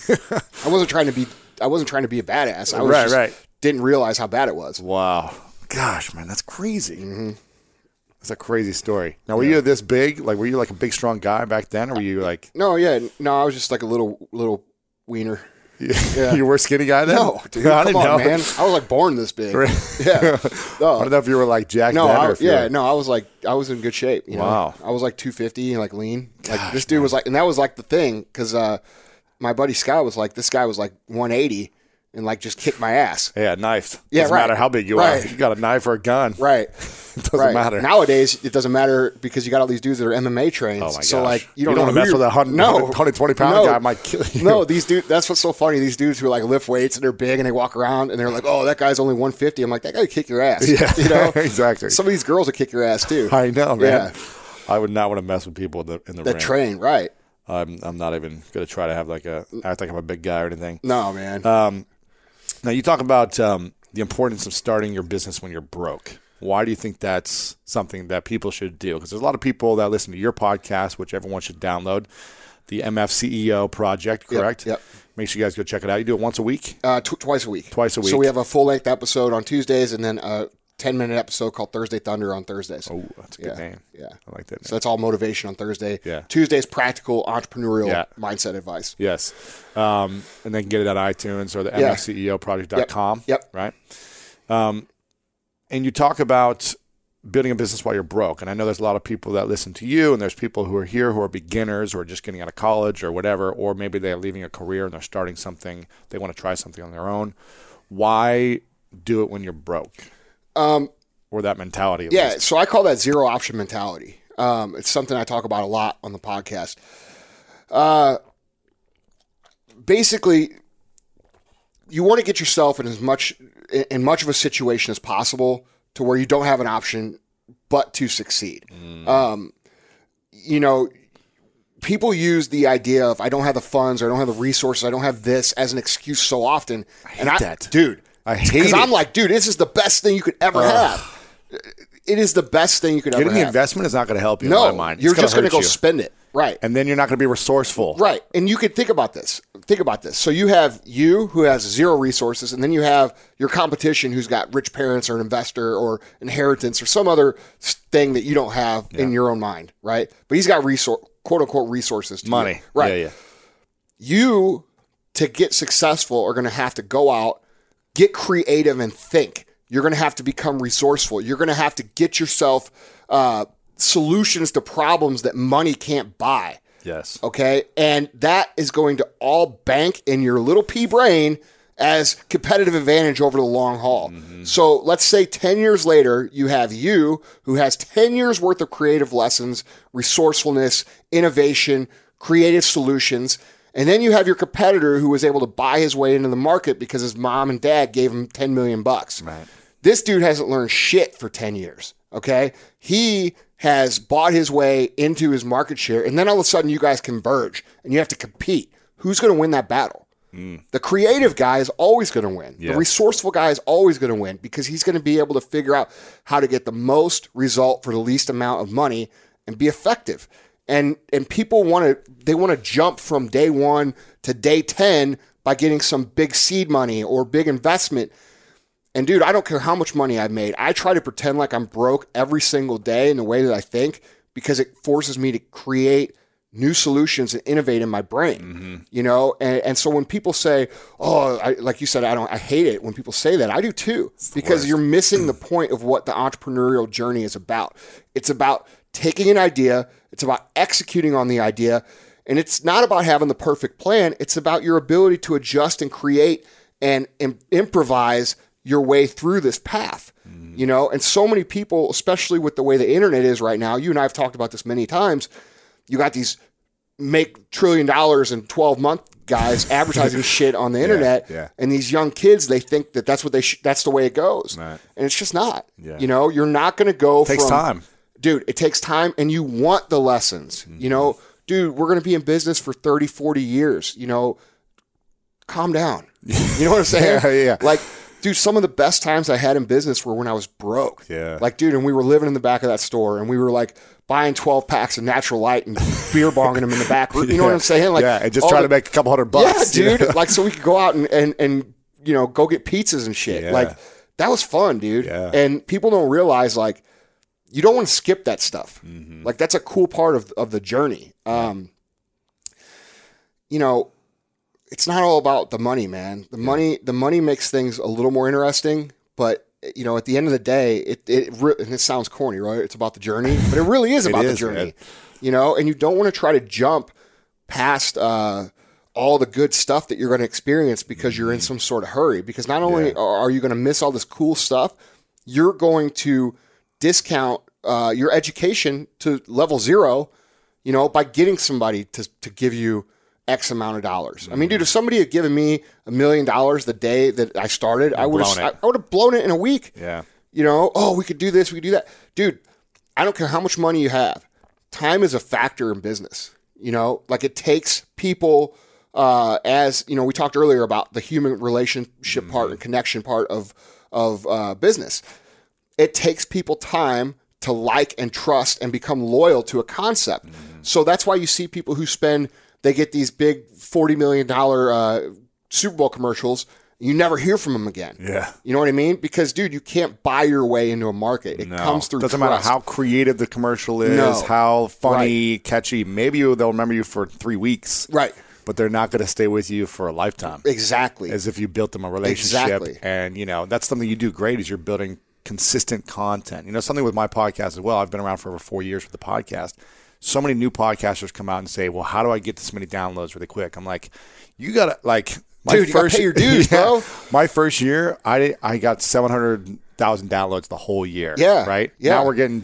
I wasn't trying to be. I wasn't trying to be a badass. I was Right, just, right. Didn't realize how bad it was. Wow. Gosh, man, that's crazy. Mm-hmm. That's a crazy story. Now, were you this big? Like, were you like a big, strong guy back then, or were you like? No, yeah, no. I was just like a little, little wiener. Yeah. You were a skinny guy then? No, dude. I come didn't on, know. man. I was like born this big. Yeah. No. I don't know if you were like Jack. No, then, I, or if you yeah, were- no, I was like, I was in good shape. You know? Wow. I was like two fifty and like lean. Like Gosh, this dude man. was like, and that was like the thing because uh, my buddy Scott was like, this guy was like one eighty and like just kicked my ass. Yeah, knifed. Yeah, doesn't right. matter how big you Right. are. You got a knife or a gun. Right. It doesn't right. matter. Nowadays, it doesn't matter because you got all these dudes that are M M A trained. Oh my gosh. So like, you don't, You don't know wanna who mess you're- with a hundred- no, one hundred twenty pound no. guy might kill you. No, these dudes. That's what's so funny. These dudes who like lift weights and they're big and they walk around and they're like, oh, that guy's only one fifty. I'm like, that guy would kick your ass. Yeah, you know exactly. Some of these girls would kick your ass too. I know, man. Yeah. I would not want to mess with people in the in the That ring. train, right? I'm I'm not even going to try to have like a act like I'm a big guy or anything. No, man. Um, now you talk about um, the importance of starting your business when you're broke. Why do you think that's something that people should do? Because there's a lot of people that listen to your podcast, which everyone should download, the M F C E O Project, correct? Yep. Make sure you guys go check it out. You do it once a week? Uh, tw- twice a week. Twice a week. So we have a full length episode on Tuesdays and then a ten minute episode called Thursday Thunder on Thursdays. Oh, that's a good Yeah, name. yeah. I like that name. So that's all motivation on Thursday. Yeah. Tuesday's practical entrepreneurial Yeah. mindset advice. Yes. Um, and they can get it at iTunes or the Yeah. M F C E O project dot com. Yep. Right? Um, and you talk about building a business while you're broke. And I know there's a lot of people that listen to you, and there's people who are here who are beginners or are just getting out of college or whatever, or maybe they're leaving a career and they're starting something. They want to try something on their own. Why do it when you're broke? Um, or that mentality, at yeah, least. so I call that zero option mentality. Um, it's something I talk about a lot on the podcast. Uh, basically, you want to get yourself in as much in much of a situation as possible to where you don't have an option but to succeed. Mm. Um, you know, people use the idea of I don't have the funds or I don't have the resources, I don't have this as an excuse so often. I hate and I, that. Dude, I hate it. Because I'm like, dude, this is the best thing you could ever Ugh. have. It is the best thing you could Getting ever the have. investment is not going to help you no, in my mind. It's you're just going to go you. spend it. Right. And then you're not going to be resourceful. Right. And you could think about this. Think about this. So you have you who has zero resources, and then you have your competition who's got rich parents or an investor or inheritance or some other thing that you don't have yeah. in your own mind, right? But he's got resource, quote unquote resources to money. You. Right. Yeah, yeah. You, to get successful, are going to have to go out, get creative, and think. You're going to have to become resourceful. You're going to have to get yourself uh, solutions to problems that money can't buy. Yes. Okay. And that is going to all bank in your little pea brain as competitive advantage over the long haul. Mm-hmm. So let's say ten years later, you have you who has ten years worth of creative lessons, resourcefulness, innovation, creative solutions. And then you have your competitor who was able to buy his way into the market because his mom and dad gave him ten million bucks. Right. This dude hasn't learned shit for ten years. Okay. He has bought his way into his market share. And then all of a sudden you guys converge and you have to compete. Who's going to win that battle? Mm. The creative guy is always going to win. Yes. The resourceful guy is always going to win because he's going to be able to figure out how to get the most result for the least amount of money and be effective. And and people want to they want to jump from day one to day ten by getting some big seed money or big investment. And dude, I don't care how much money I've made. I try to pretend like I'm broke every single day in the way that I think because it forces me to create new solutions and innovate in my brain. Mm-hmm. You know, and, and so when people say, "Oh, I, like you said, I don't," I hate it when people say that. I do too because worst. You're missing the point of what the entrepreneurial journey is about. It's about taking an idea. It's about executing on the idea. And it's not about having the perfect plan. It's about your ability to adjust and create and, and improvise your way through this path. Mm. You know, and so many people, especially with the way the internet is right now, you and I have talked about this many times, you got these make trillion dollars in twelve month guys advertising shit on the internet. Yeah, yeah. And these young kids, they think that that's what they sh- that's the way it goes. Right. And it's just not. Yeah. You know, you're not going to go it takes from... time. Dude, it takes time and you want the lessons. Mm-hmm. You know, dude, we're going to be in business for thirty, forty years. You know, calm down. You know what I'm saying? yeah, yeah. Like, dude, some of the best times I had in business were when I was broke. Yeah. Like, dude, and we were living in the back of that store and we were like buying twelve packs of Natural Light and beer bonging them in the back. You know yeah. what I'm saying? Like, yeah, and just try the, to make a couple hundred bucks. Yeah, dude. You know? Like, so we could go out and, and, and, you know, go get pizzas and shit. Yeah. Like, that was fun, dude. Yeah. And people don't realize, like, you don't want to skip that stuff. Mm-hmm. Like, that's a cool part of, of the journey. Um, you know, it's not all about the money, man. The yeah. money, the money makes things a little more interesting, but you know, at the end of the day, it, it, re- and it sounds corny, right? It's about the journey, but it really is about is, the journey, man. you know, and you don't want to try to jump past, uh, all the good stuff that you're going to experience because mm-hmm. you're in some sort of hurry, because not only yeah. are you going to miss all this cool stuff, you're going to discount uh, your education to level zero, you know, by getting somebody to, to give you X amount of dollars. Mm-hmm. I mean, dude, if somebody had given me a million dollars the day that I started, You've I would have, I, I would have blown it in a week. Yeah. You know, oh, we could do this, we could do that. Dude, I don't care how much money you have. Time is a factor in business. You know, like it takes people, uh, as, you know, we talked earlier about the human relationship mm-hmm. part and connection part of, of uh, business. It takes people time to like and trust and become loyal to a concept. Mm-hmm. So that's why you see people who spend, they get these big forty million dollars uh, Super Bowl commercials. You never hear from them again. Yeah. You know what I mean? Because, dude, you can't buy your way into a market. It no. comes through Doesn't trust. matter how creative the commercial is, No. how funny, Right. catchy. Maybe you, they'll remember you for three weeks. Right. But they're not going to stay with you for a lifetime. Exactly. As if you built them a relationship. Exactly. And, you know, that's something you do great is you're building consistent content. You know, something with my podcast as well. I've been around for over four years with the podcast. So many new podcasters come out and say, well, how do I get this many downloads really quick? I'm like, you got to, like, my Dude, you got to pay your dues, yeah, bro. My first year, I I got seven hundred thousand downloads the whole year. Yeah. Right? Yeah. Now we're getting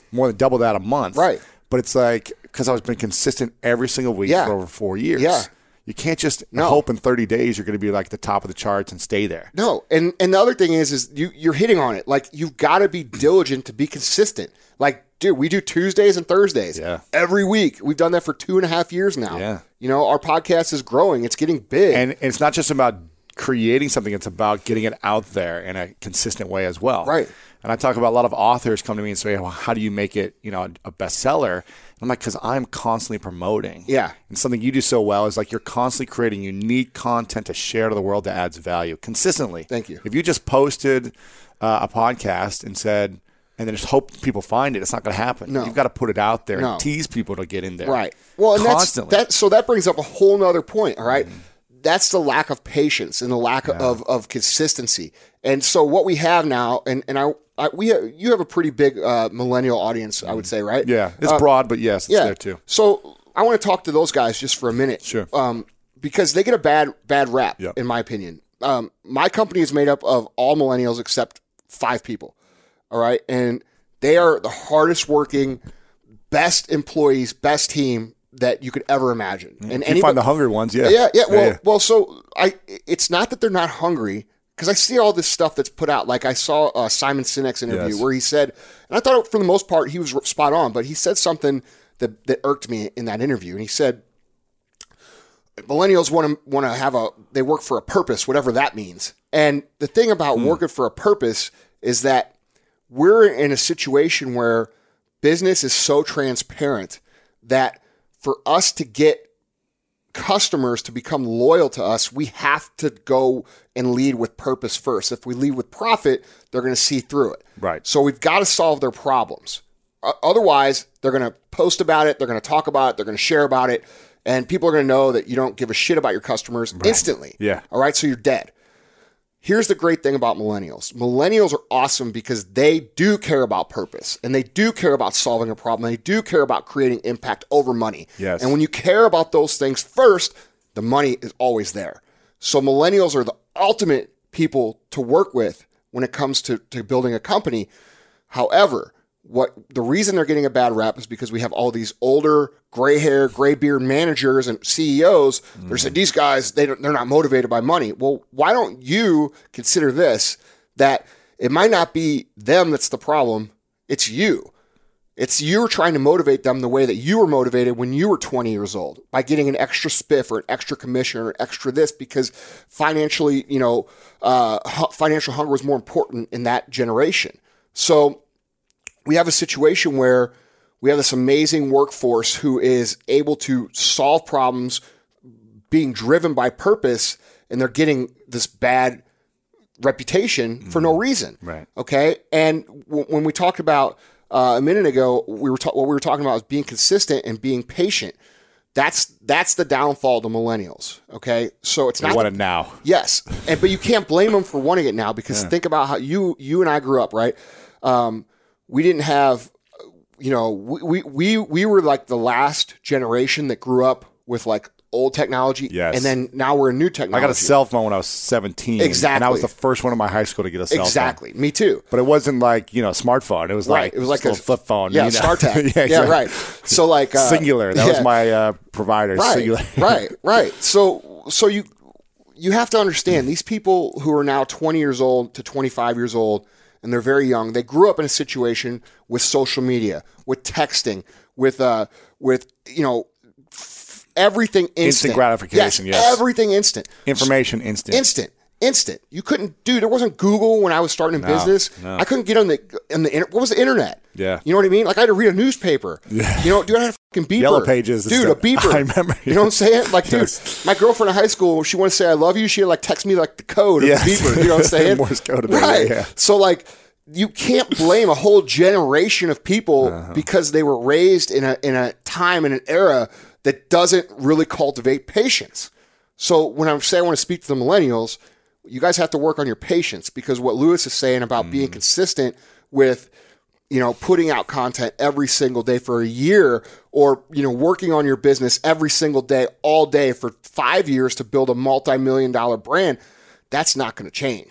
more than double that a month. Right. But it's like, because I've been consistent every single week Yeah. for over four years. Yeah. You can't just No. hope in thirty days you're going to be like the top of the charts and stay there. No, and and the other thing is, is you you're hitting on it. Like you've got to be diligent to be consistent. Like, dude, we do Tuesdays and Thursdays Yeah. every week. We've done that for two and a half years now. Yeah. You know, our podcast is growing. It's getting big. And it's not just about creating something, it's about getting it out there in a consistent way as well. Right. And I talk about a lot of authors come to me and say, well, how do you make it, you know, a, a bestseller? And I'm like, because I'm constantly promoting. Yeah. And something you do so well is like you're constantly creating unique content to share to the world that adds value consistently. Thank you. If you just posted uh, a podcast and said, and then just hope people find it, it's not going to happen. No. You've got to put it out there No. and tease people to get in there. Right. Well, and constantly. that's that. So that brings up a whole nother point. All right. Mm. That's the lack of patience and the lack yeah. of, of consistency. And so what we have now, and, and I, I we have, you have a pretty big uh, millennial audience, I would say, right? Yeah, it's uh, broad, but yes, it's yeah. there too. So I want to talk to those guys just for a minute, sure, um, because they get a bad bad rap, yep. in my opinion. Um, my company is made up of all millennials except five people. All right, and they are the hardest working, best employees, best team that you could ever imagine. Yeah, and you anybody, find the hungry ones, yeah, yeah, yeah. Well, yeah, yeah. well, so I. It's not that they're not hungry. Because I see all this stuff that's put out. Like I saw uh, Simon Sinek's interview yes. where he said, and I thought for the most part he was spot on, but he said something that, that irked me in that interview. And he said, millennials want to want to have a, they work for a purpose, whatever that means. And the thing about mm. working for a purpose is that we're in a situation where business is so transparent that for us to get customers to become loyal to us, we have to go and lead with purpose first. If we lead with profit, they're going to see through it. Right. So we've got to solve their problems. Uh, otherwise, they're going to post about it, they're going to talk about it, they're going to share about it, and people are going to know that you don't give a shit about your customers right. instantly. Yeah. All right, so you're dead. Here's the great thing about millennials. Millennials are awesome because they do care about purpose and they do care about solving a problem. They do care about creating impact over money. Yes. And when you care about those things first, the money is always there. So millennials are the ultimate people to work with when it comes to, to building a company. However, what the reason they're getting a bad rap is because we have all these older, gray hair, gray beard managers and C E Os. Mm. They're saying these guys, they don't, they're not motivated by money. Well, why don't you consider this, that it might not be them that's the problem, it's you. It's you're trying to motivate them the way that you were motivated when you were twenty years old by getting an extra spiff or an extra commission or an extra this because financially, you know, uh, financial hunger was more important in that generation. So we have a situation where we have this amazing workforce who is able to solve problems being driven by purpose, and they're getting this bad reputation for no reason. Right. Okay. And w- when we talked about uh, a minute ago, we were ta- what we were talking about was being consistent and being patient. That's that's the downfall of the millennials. Okay. So it's they not want the, it now. Yes. And but you can't blame them for wanting it now because yeah. think about how you you and I grew up, right? Um, we didn't have, you know, we, we, we were like the last generation that grew up with like old technology. Yes. And then now we're in new technology. I got a cell phone when I was seventeen. Exactly. And I was the first one in my high school to get a cell exactly. phone. Exactly. Me too. But it wasn't like, you know, a smartphone. It was right. like, it was like a a flip phone. Yeah. You know? StarTAC. yeah, exactly. yeah. Right. So like. Uh, Singular. That yeah. was my uh, provider. Right. Singular. right. Right. So, so you, you have to understand these people who are now twenty years old to twenty-five years old, and they're very young. They grew up in a situation with social media, with texting, with uh, with you know, f- everything instant. Instant gratification. Yes, yes. Everything instant. Information instant. Instant. Instant. You couldn't, dude. There wasn't Google when I was starting in no, business. No. I couldn't get on the on the what was the internet? Yeah. You know what I mean? Like I had to read a newspaper. Yeah. You know, dude, I had a fucking beeper. Yellow Pages. Dude, stuff. a beeper. I remember. You know what I'm saying? Like, dude, yes. my girlfriend in high school, she wanted to say I love you. She had like text me like the code of yes. the beeper. You know what I'm saying? Morse code. Right. Yeah. So like, you can't blame a whole generation of people uh-huh. because they were raised in a in a time in an era that doesn't really cultivate patience. So when I'm saying I want to speak to the millennials, you guys have to work on your patience because what Lewis is saying about mm. being consistent with, you know, putting out content every single day for a year or, you know, working on your business every single day, all day for five years to build a multi-million dollar brand, that's not going to change.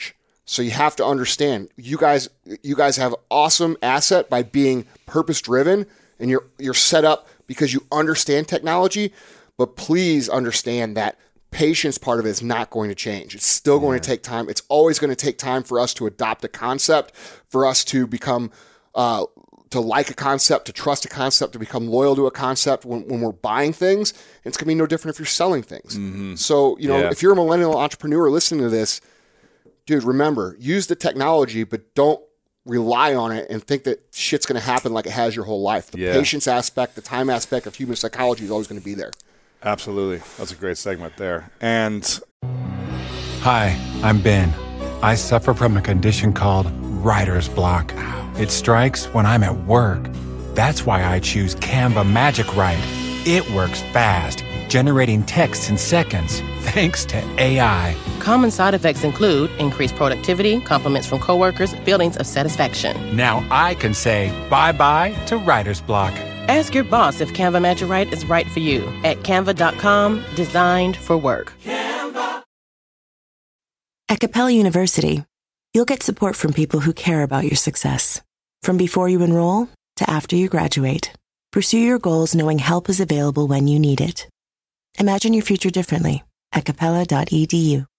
So you have to understand, you guys, you guys have awesome asset by being purpose driven, and you're you're set up because you understand technology. But please understand that patience part of it is not going to change. It's still going yeah. to take time. It's always going to take time for us to adopt a concept, for us to become, uh, to like a concept, to trust a concept, to become loyal to a concept when, when we're buying things. And it's going to be no different if you're selling things. Mm-hmm. So, you know, yeah. if you're a millennial entrepreneur listening to this, dude, remember, use the technology, but don't rely on it and think that shit's going to happen like it has your whole life. The yeah. patience aspect, the time aspect of human psychology is always going to be there. Absolutely. That's a great segment there. And hi, I'm Ben. I suffer from a condition called writer's block. It strikes when I'm at work. That's why I choose Canva Magic Write. It works fast, generating text in seconds, thanks to A I. Common side effects include increased productivity, compliments from coworkers, feelings of satisfaction. Now I can say bye-bye to writer's block. Ask your boss if Canva Magic Write is right for you at canva dot com, designed for work. Canva. At Capella University, you'll get support from people who care about your success. From before you enroll to after you graduate, pursue your goals knowing help is available when you need it. Imagine your future differently at capella dot e d u.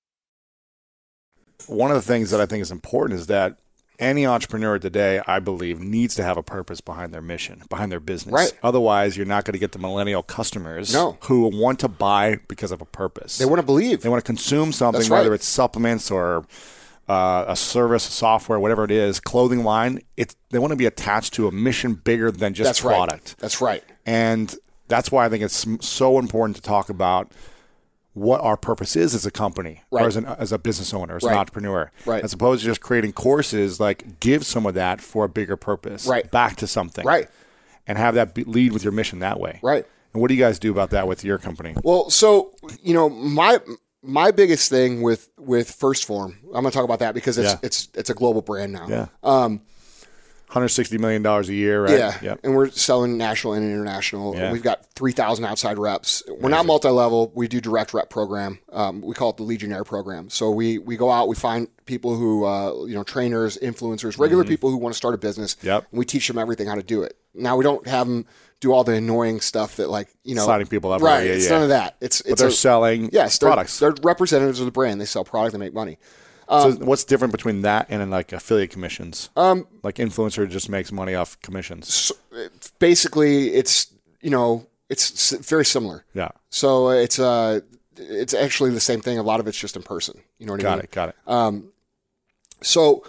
One of the things that I think is important is that any entrepreneur today, I believe, needs to have a purpose behind their mission, behind their business. Right. Otherwise, you're not going to get the millennial customers no. who want to buy because of a purpose. They want to believe. They want to consume something, That's right. whether it's supplements or uh, a service, software, whatever it is, clothing line. It's, they want to be attached to a mission bigger than just that's product. Right. That's right. And that's why I think it's so important to talk about what our purpose is as a company, right. or as, an, as a business owner, as right. an entrepreneur, right. as opposed to just creating courses. Like, give some of that for a bigger purpose, right. back to something, right, and have that be, lead with your mission that way, right. And what do you guys do about that with your company? Well, so you know, my my biggest thing with with First Form, I'm going to talk about that because it's yeah. it's it's a global brand now. Yeah. Um, one hundred sixty million dollars a year, right? Yeah, yep. And we're selling national and international. Yeah. And we've got three thousand outside reps. We're Amazing. not multi-level. We do direct rep program. Um, we call it the Legionnaire program. So we we go out, we find people who, uh, you know, trainers, influencers, regular mm-hmm. people who want to start a business. Yep. And we teach them everything how to do it. Now, we don't have them do all the annoying stuff that, like, you know. Signing people up. Right, yeah, it's yeah. none of that. It's, but it's they're a, selling yes, they're, products. They're representatives of the brand. They sell product, they make money. Um, so what's different between that and like affiliate commissions? Um, like influencer just makes money off commissions. So basically, it's you know it's very similar. Yeah. So it's uh it's actually the same thing. A lot of it's just in person. You know what got I mean? Got it. Got it. Um, so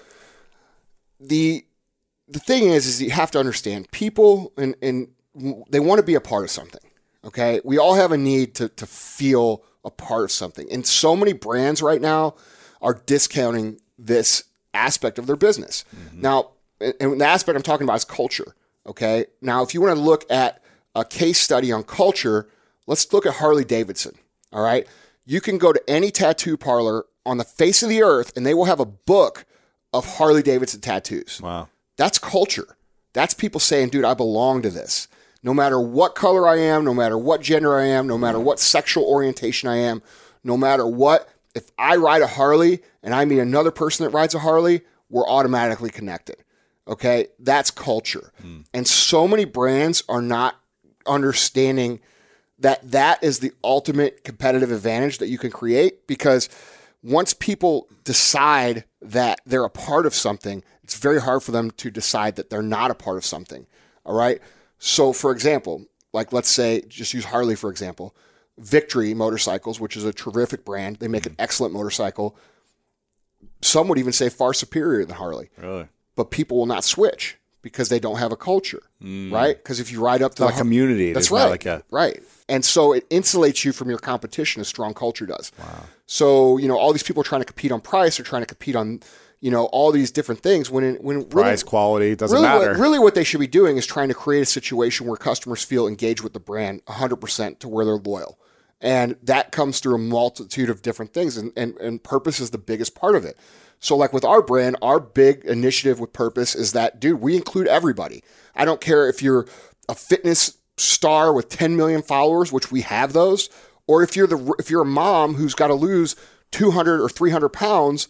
the the thing is, is you have to understand people and and they want to be a part of something. Okay, we all have a need to to feel a part of something, and so many brands right now are discounting this aspect of their business. Mm-hmm. Now, and the aspect I'm talking about is culture, okay? Now, if you want to look at a case study on culture, let's look at Harley Davidson, all right? You can go to any tattoo parlor on the face of the earth, and they will have a book of Harley Davidson tattoos. Wow. That's culture. That's people saying, dude, I belong to this. No matter what color I am, no matter what gender I am, no matter what sexual orientation I am, no matter what, if I ride a Harley and I meet another person that rides a Harley, we're automatically connected. Okay? That's culture. Mm. And so many brands are not understanding that that is the ultimate competitive advantage that you can create, because once people decide that they're a part of something, it's very hard for them to decide that they're not a part of something. All right? So, for example, like let's say, just use Harley for example. Victory Motorcycles, which is a terrific brand. They make an excellent motorcycle. Some would even say far superior than Harley. Really? But people will not switch because they don't have a culture, mm. right? Because if you ride up to it's the a community, that's There's right, like a... right. And so it insulates you from your competition. A strong culture does. Wow. So you know, all these people are trying to compete on price. They're trying to compete on, you know, all these different things. When in, when price, really, quality doesn't really matter. What, really, what they should be doing is trying to create a situation where customers feel engaged with the brand one hundred percent to where they're loyal. And that comes through a multitude of different things, and, and, and purpose is the biggest part of it. So like with our brand, our big initiative with purpose is that, dude, we include everybody. I don't care if you're a fitness star with ten million followers, which we have those, or if you're the if you're a mom who's got to lose two hundred or three hundred pounds,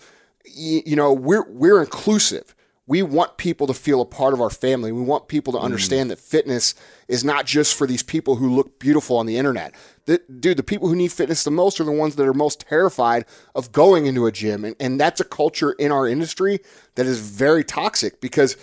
you, you know, we're we're inclusive. We want people to feel a part of our family. We want people to understand mm. that fitness is not just for these people who look beautiful on the internet. The, dude, the people who need fitness the most are the ones that are most terrified of going into a gym. And, and that's a culture in our industry that is very toxic, because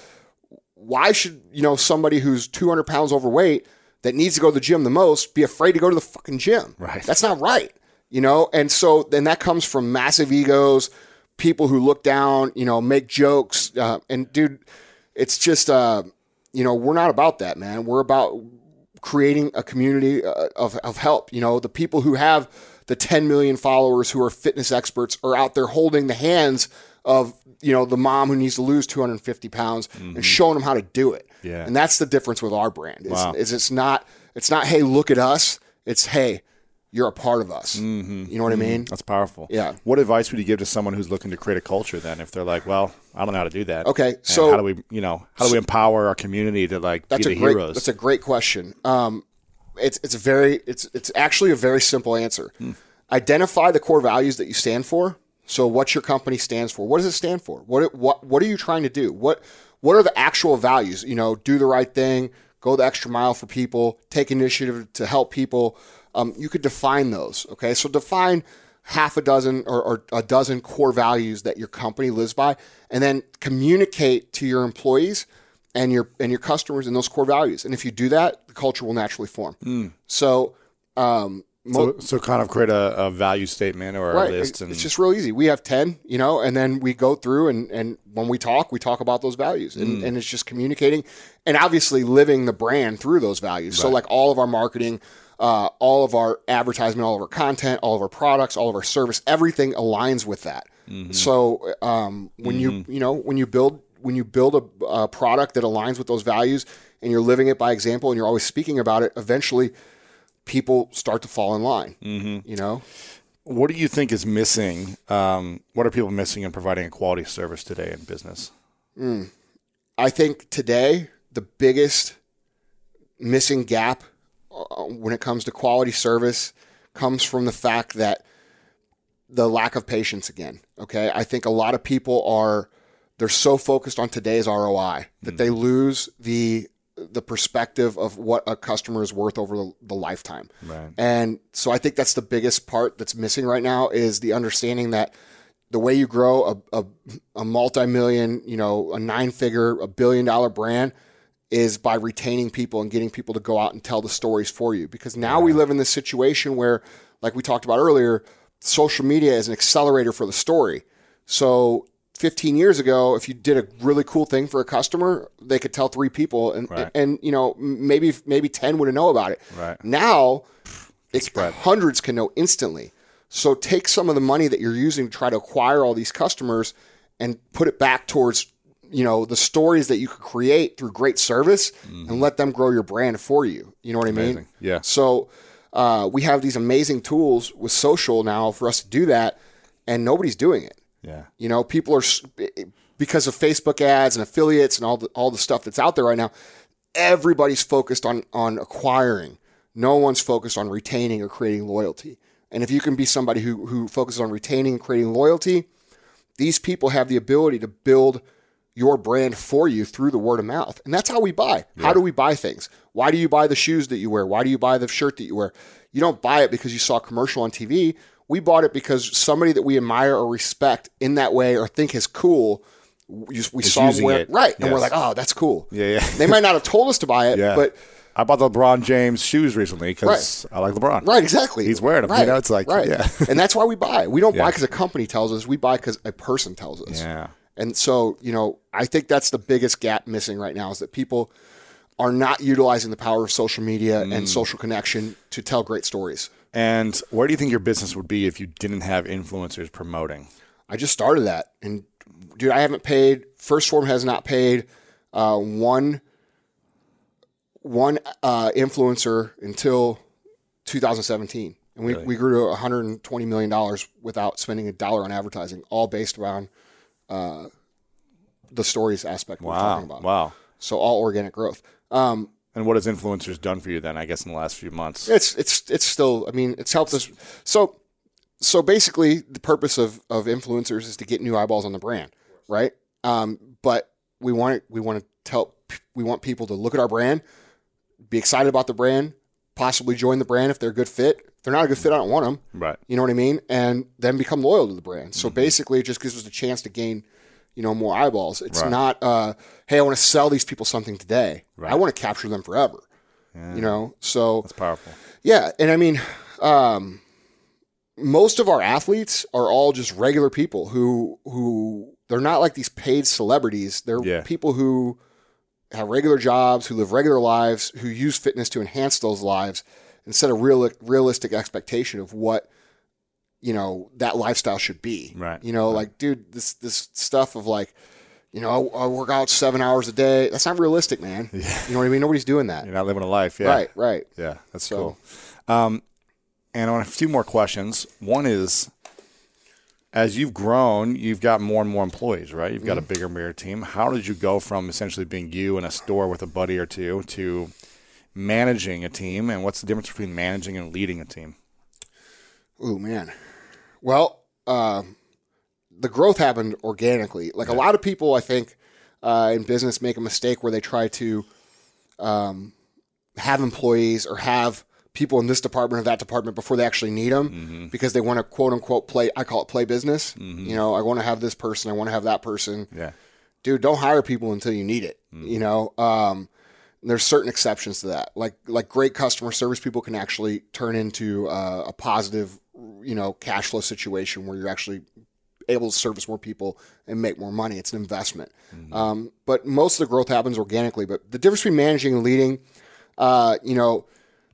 why should, you know, somebody who's two hundred pounds overweight that needs to go to the gym the most be afraid to go to the fucking gym? Right. That's not right. You know? And so then that comes from massive egos, people who look down, you know, make jokes. Uh, and dude, it's just, uh, you know, we're not about that, man. We're about creating a community uh, of, of help. You know, the people who have the ten million followers who are fitness experts are out there holding the hands of, you know, the mom who needs to lose two hundred fifty pounds mm-hmm. and showing them how to do it. Yeah. And that's the difference with our brand is, wow. is it's not, it's not, hey, look at us. It's, hey, you're a part of us. Mm-hmm. You know what mm-hmm. I mean? That's powerful. Yeah. What advice would you give to someone who's looking to create a culture then, if they're like, well, I don't know how to do that? Okay. And so how do we, you know, how do we empower our community to like that's be a the great, heroes? That's a great question. Um, it's, it's a very, it's, it's actually a very simple answer. Hmm. Identify the core values that you stand for. So what your company stands for. What does it stand for? What, what, what are you trying to do? What, what are the actual values? You know, do the right thing, go the extra mile for people, take initiative to help people. Um, you could define those, okay? So define half a dozen or, or a dozen core values that your company lives by, and then communicate to your employees and your and your customers in those core values. And if you do that, the culture will naturally form. Mm. So, um, mo- so, so kind of create a, a value statement or right, a list. And it's just real easy. We have ten, you know, and then we go through and, and when we talk, we talk about those values, and, mm. and it's just communicating and obviously living the brand through those values. Right. So like all of our marketing, Uh, all of our advertisement, all of our content, all of our products, all of our service, everything aligns with that. Mm-hmm. So um, when mm-hmm. you you know when you build when you build a, a product that aligns with those values and you're living it by example and you're always speaking about it, eventually people start to fall in line. Mm-hmm. You know, what do you think is missing? Um, what are people missing in providing a quality service today in business? Mm. I think today the biggest missing gap when it comes to quality service comes from the fact that the lack of patience again. Okay. I think a lot of people are, they're so focused on today's R O I that mm. they lose the, the perspective of what a customer is worth over the, the lifetime. Right. And so I think that's the biggest part that's missing right now is the understanding that the way you grow a, a, a multi-million, you know, a nine figure, a billion dollar brand is by retaining people and getting people to go out and tell the stories for you. Because now yeah. we live in this situation where, like we talked about earlier, social media is an accelerator for the story. So fifteen years ago, if you did a really cool thing for a customer, they could tell three people and, right. and you know, maybe maybe ten wouldn't know about it. Right. Now, it's spread. Hundreds can know instantly. So take some of the money that you're using to try to acquire all these customers and put it back towards, you know, the stories that you could create through great service mm-hmm. and let them grow your brand for you. You know what Amazing. I mean? Yeah. So uh, we have these amazing tools with social now for us to do that, and nobody's doing it. Yeah. You know, people are, because of Facebook ads and affiliates and all the, all the stuff that's out there right now, everybody's focused on, on acquiring. No one's focused on retaining or creating loyalty. And if you can be somebody who, who focuses on retaining and creating loyalty, these people have the ability to build your brand for you through the word of mouth. And that's how we buy. Yeah. How do we buy things? Why do you buy the shoes that you wear? Why do you buy the shirt that you wear? You don't buy it because you saw a commercial on T V. We bought it because somebody that we admire or respect in that way or think is cool, we, we saw them wear it. Right. Yes. And we're like, oh, that's cool. Yeah, yeah. They might not have told us to buy it, yeah. but I bought the LeBron James shoes recently because right. I like LeBron. Right, exactly. He's wearing them. Right. You know, it's like, right. yeah. And that's why we buy. We don't yeah. buy because a company tells us. We buy because a person tells us. Yeah. And so, you know, I think that's the biggest gap missing right now is that people are not utilizing the power of social media mm. and social connection to tell great stories. And where do you think your business would be if you didn't have influencers promoting? I just started that. And, dude, I haven't paid. First Form has not paid uh, one one uh, influencer until two thousand seventeen. And we, really? we grew to one hundred twenty million dollars without spending a dollar on advertising, all based around uh, the stories aspect wow. we're talking about. Wow. So all organic growth. Um, and what has influencers done for you then, I guess, in the last few months? It's it's it's still, I mean, it's helped us. So so basically, the purpose of, of influencers is to get new eyeballs on the brand, right? Um, but we want it, we want to tell we want people to look at our brand, be excited about the brand, possibly join the brand if they're a good fit. If they're not a good fit, I don't want them. Right. You know what I mean? And then become loyal to the brand. So mm-hmm. basically, it just gives us a chance to gain, you know, more eyeballs. It's right. not, uh, hey, I want to sell these people something today. Right. I want to capture them forever. Yeah. You know, so that's powerful. Yeah, and I mean, um, most of our athletes are all just regular people who who they're not like these paid celebrities. They're yeah. people who have regular jobs, who live regular lives, who use fitness to enhance those lives and set a real realistic expectation of what, you know, that lifestyle should be. Right. You know, right. like, dude, this this stuff of like, you know, I, I work out seven hours a day. That's not realistic, man. Yeah. You know what I mean? Nobody's doing that. You're not living a life. Yeah. Right, right. Yeah, that's so, cool. Um, and I want a few more questions. One is, as you've grown, you've got more and more employees, right? You've got mm-hmm. a bigger, bigger team. How did you go from essentially being you in a store with a buddy or two to managing a team? And what's the difference between managing and leading a team? Oh, man. Well, uh, the growth happened organically. Like yeah. a lot of people, I think, uh, in business make a mistake where they try to um, have employees or have people in this department or that department before they actually need them mm-hmm. because they want to quote unquote play. I call it play business. Mm-hmm. You know, I want to have this person. I want to have that person. Yeah, dude, don't hire people until you need it. Mm-hmm. You know, um, there's certain exceptions to that. Like like great customer service people can actually turn into uh, a positive, you know, cash flow situation where you're actually able to service more people and make more money. It's an investment. Mm-hmm. Um, but most of the growth happens organically. But the difference between managing and leading, uh, you know,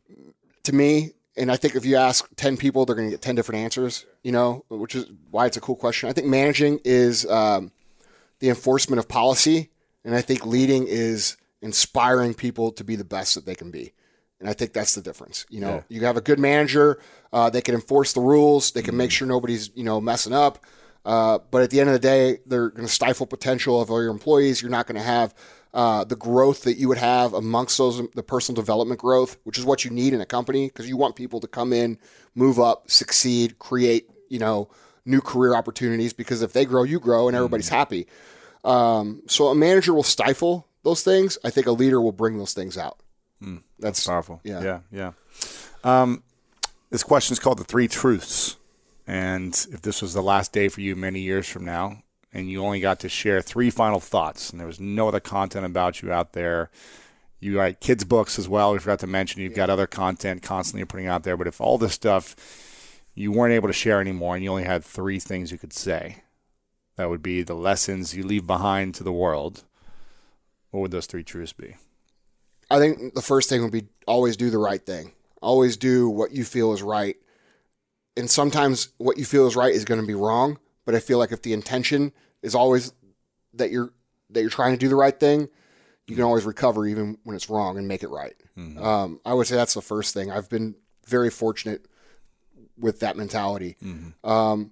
to me, and I think if you ask ten people, they're going to get ten different answers, you know, which is why it's a cool question. I think managing is um, the enforcement of policy. And I think leading is inspiring people to be the best that they can be. And I think that's the difference. You know, yeah. you have a good manager, uh, they can enforce the rules. They can mm-hmm. make sure nobody's, you know, messing up. Uh, but at the end of the day, they're going to stifle potential of all your employees. You're not going to have uh, the growth that you would have amongst those, the personal development growth, which is what you need in a company because you want people to come in, move up, succeed, create, you know, new career opportunities because if they grow, you grow and everybody's mm-hmm. happy. Um, so a manager will stifle those things. I think a leader will bring those things out. Mm, that's, that's powerful. Yeah. Yeah. Yeah. Um, this question is called the three truths. And if this was the last day for you many years from now, and you only got to share three final thoughts, and there was no other content about you out there, you write kids' books as well. We forgot to mention you've got other content constantly putting out there. But if all this stuff you weren't able to share anymore and you only had three things you could say, that would be the lessons you leave behind to the world, what would those three truths be? I think the first thing would be always do the right thing. Always do what you feel is right. And sometimes what you feel is right is going to be wrong. But I feel like if the intention is always that you're that you're trying to do the right thing, you can always recover even when it's wrong and make it right. Mm-hmm. Um, I would say that's the first thing. I've been very fortunate with that mentality. Mm-hmm. Um,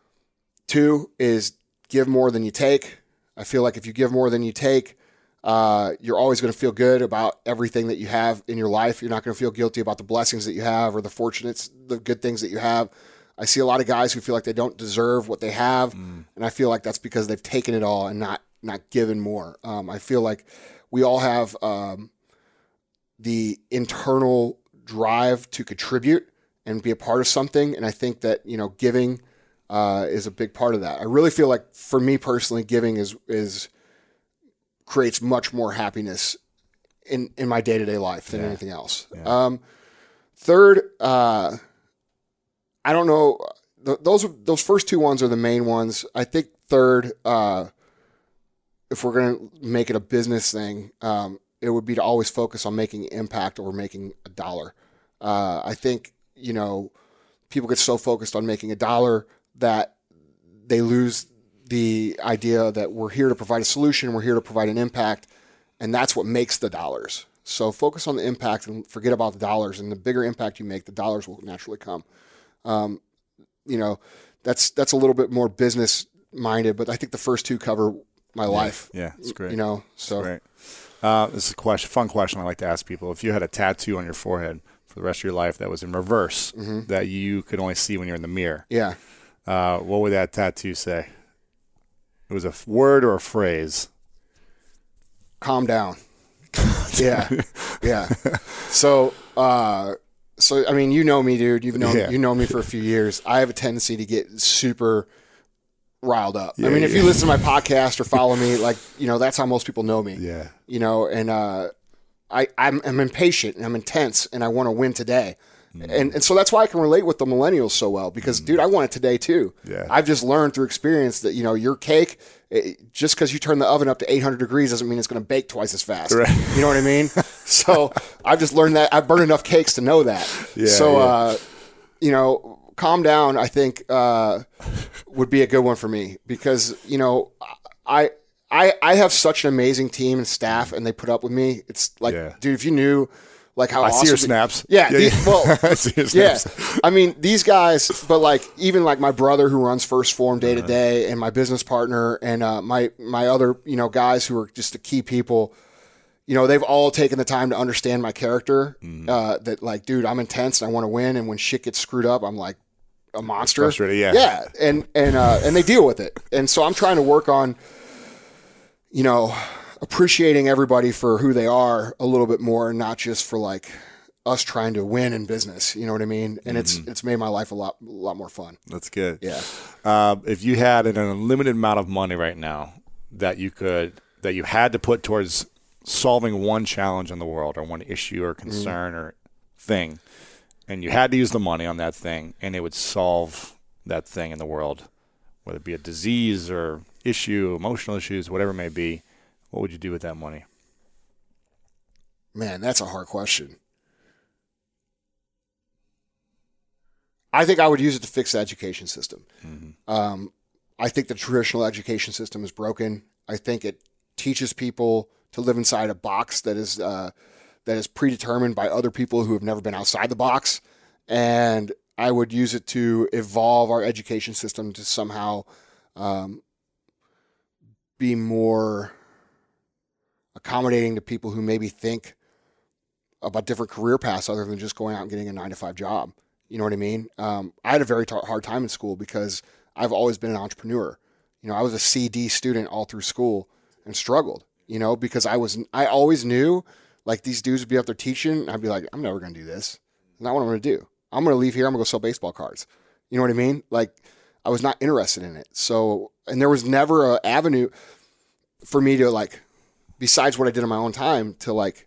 two is give more than you take. I feel like if you give more than you take, uh, you're always going to feel good about everything that you have in your life. You're not going to feel guilty about the blessings that you have or the fortunates, the good things that you have. I see a lot of guys who feel like they don't deserve what they have, mm. and I feel like that's because they've taken it all and not not given more. Um, I feel like we all have um, the internal drive to contribute and be a part of something, and I think that you know giving uh, is a big part of that. I really feel like for me personally, giving is is creates much more happiness in, in my day-to-day life than yeah. anything else. Yeah. Um, third, uh, I don't know. Th- those those first two ones are the main ones. I think third, uh, if we're going to make it a business thing, um, it would be to always focus on making impact or making a dollar. Uh, I think, you know, people get so focused on making a dollar that they lose the idea that we're here to provide a solution, we're here to provide an impact, and that's what makes the dollars. So focus on the impact and forget about the dollars, and the bigger impact you make, the dollars will naturally come. Um, you know, that's that's a little bit more business minded, but I think the first two cover my yeah, life. Yeah, it's great. You know, so great. Uh, this is a question, fun question I like to ask people. If you had a tattoo on your forehead for the rest of your life that was in reverse Mm-hmm. that you could only see when you're in the mirror, Yeah. uh, what would that tattoo say? It was a f- word or a phrase? Calm down. yeah. Yeah. So, uh, so, I mean, you know me, dude. You've known, Yeah. you know me for a few years. I have a tendency to get super riled up. Yeah, I mean, if yeah. you listen to my podcast or follow me, like, you know, that's how most people know me. Yeah. You know, and, uh, I, I'm, I'm impatient and I'm intense and I want to win today. Mm. And and so that's why I can relate with the millennials so well because, dude, I want it today too. Yeah. I've just learned through experience that, you know, your cake, it, just because you turn the oven up to eight hundred degrees doesn't mean it's going to bake twice as fast. Right. You know what I mean? So I've just learned that. I've burned enough cakes to know that. Yeah, so, yeah. Uh, you know, calm down, I think, uh, would be a good one for me because, you know, I – I, I have such an amazing team and staff, and they put up with me. It's like, Yeah. dude, if you knew, like how I awesome see your the- snaps. Yeah, Yeah, these- yeah. well, I see your yeah. snaps. I mean, these guys, but like even like my brother who runs First Form day to day, and my business partner, and uh, my my other you know guys who are just the key people. You know, they've all taken the time to understand my character. Mm-hmm. Uh, that like, dude, I'm intense and I want to win, and when shit gets screwed up, I'm like a monster. Frustrated, yeah. yeah, and and uh, and they deal with it, and so I'm trying to work on. You know, appreciating everybody for who they are a little bit more, and not just for like us trying to win in business. You know what I mean? And it's it's made my life a lot a lot more fun. That's good. Yeah. Uh, if you had an unlimited amount of money right now that you could that you had to put towards solving one challenge in the world or one issue or concern or thing, and you had to use the money on that thing, and it would solve that thing in the world, whether it be a disease or issue, emotional issues, whatever it may be, what would you do with that money? Man, that's a hard question. I think I would use it to fix the education system. Mm-hmm. Um, I think the traditional education system is broken. I think it teaches people to live inside a box that is uh, that is predetermined by other people who have never been outside the box. And I would use it to evolve our education system to somehow um, be more accommodating to people who maybe think about different career paths other than just going out and getting a nine to five job. You know what I mean? Um, I had a very t- hard time in school because I've always been an entrepreneur. You know, I was a C D student all through school and struggled, you know, because I was, I always knew like these dudes would be up there teaching. And I'd be like, I'm never going to do this. It's not what I'm going to do. I'm going to leave here. I'm going to go sell baseball cards. You know what I mean? Like I was not interested in it. So, and there was never an avenue for me to like, besides what I did in my own time, to like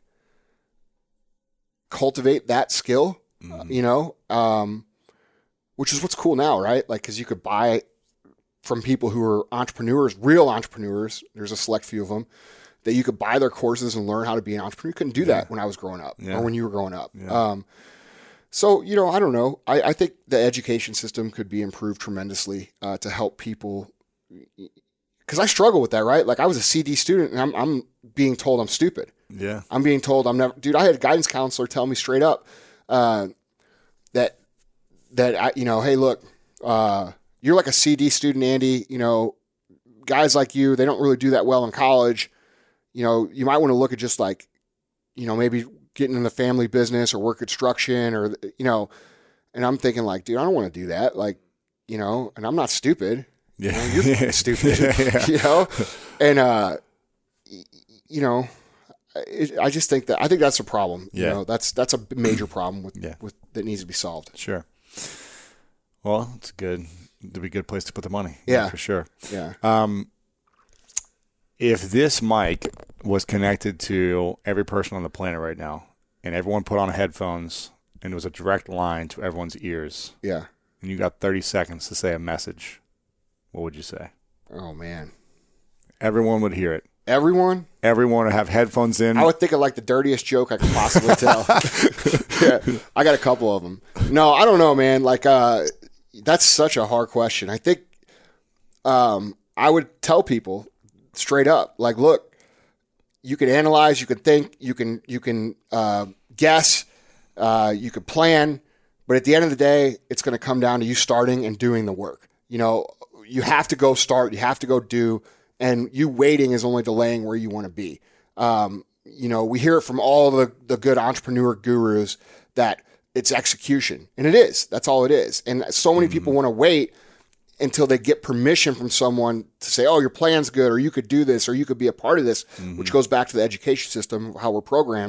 cultivate that skill, mm-hmm. uh, you know, um, which is what's cool now, right? Like, cause you could buy from people who are entrepreneurs, real entrepreneurs. There's a select few of them that you could buy their courses and learn how to be an entrepreneur. You couldn't do that yeah. when I was growing up yeah. or when you were growing up. Yeah. Um, so, you know, I don't know. I, I think the education system could be improved tremendously uh, to help people. Because I struggle with that, right? Like I was a C D student and I'm, I'm being told I'm stupid. Yeah. I'm being told I'm never, dude, I had a guidance counselor tell me straight up uh, that, that I, you know, hey, look, uh, you're like a C D student, Andy, you know, guys like you, they don't really do that well in college. You know, you might want to look at just like, you know, maybe getting in the family business or work construction or, you know, and I'm thinking like, dude, I don't want to do that. Like, you know, and I'm not stupid. Yeah. You know, you're stupid, yeah, yeah. you know? And, uh, you know, it, I just think that, I think that's a problem. Yeah. You know, that's, that's a major problem with, yeah. with, that needs to be solved. Sure. Well, it's good. It'd be a good place to put the money. Yeah. yeah for sure. Yeah. Um, if this mic was connected to every person on the planet right now and everyone put on headphones and it was a direct line to everyone's ears. Yeah. And you got thirty seconds to say a message, what would you say? Oh, man. Everyone would hear it. Everyone? Everyone would have headphones in. I would think of like the dirtiest joke I could possibly tell. yeah, I got a couple of them. No, I don't know, man. Like, uh, that's such a hard question. I think um, I would tell people straight up, like, look, you can analyze, you can think, you can you can uh, guess, uh, you could plan, but at the end of the day, it's going to come down to you starting and doing the work. You know, you have to go start, you have to go do, and you waiting is only delaying where you want to be. Um, you know, we hear it from all the, the good entrepreneur gurus that it's execution. And it is. That's all it is. And so many mm-hmm. people want to wait until they get permission from someone to say, oh, your plan's good, or you could do this, or you could be a part of this, mm-hmm. which goes back to the education system, how we're programmed,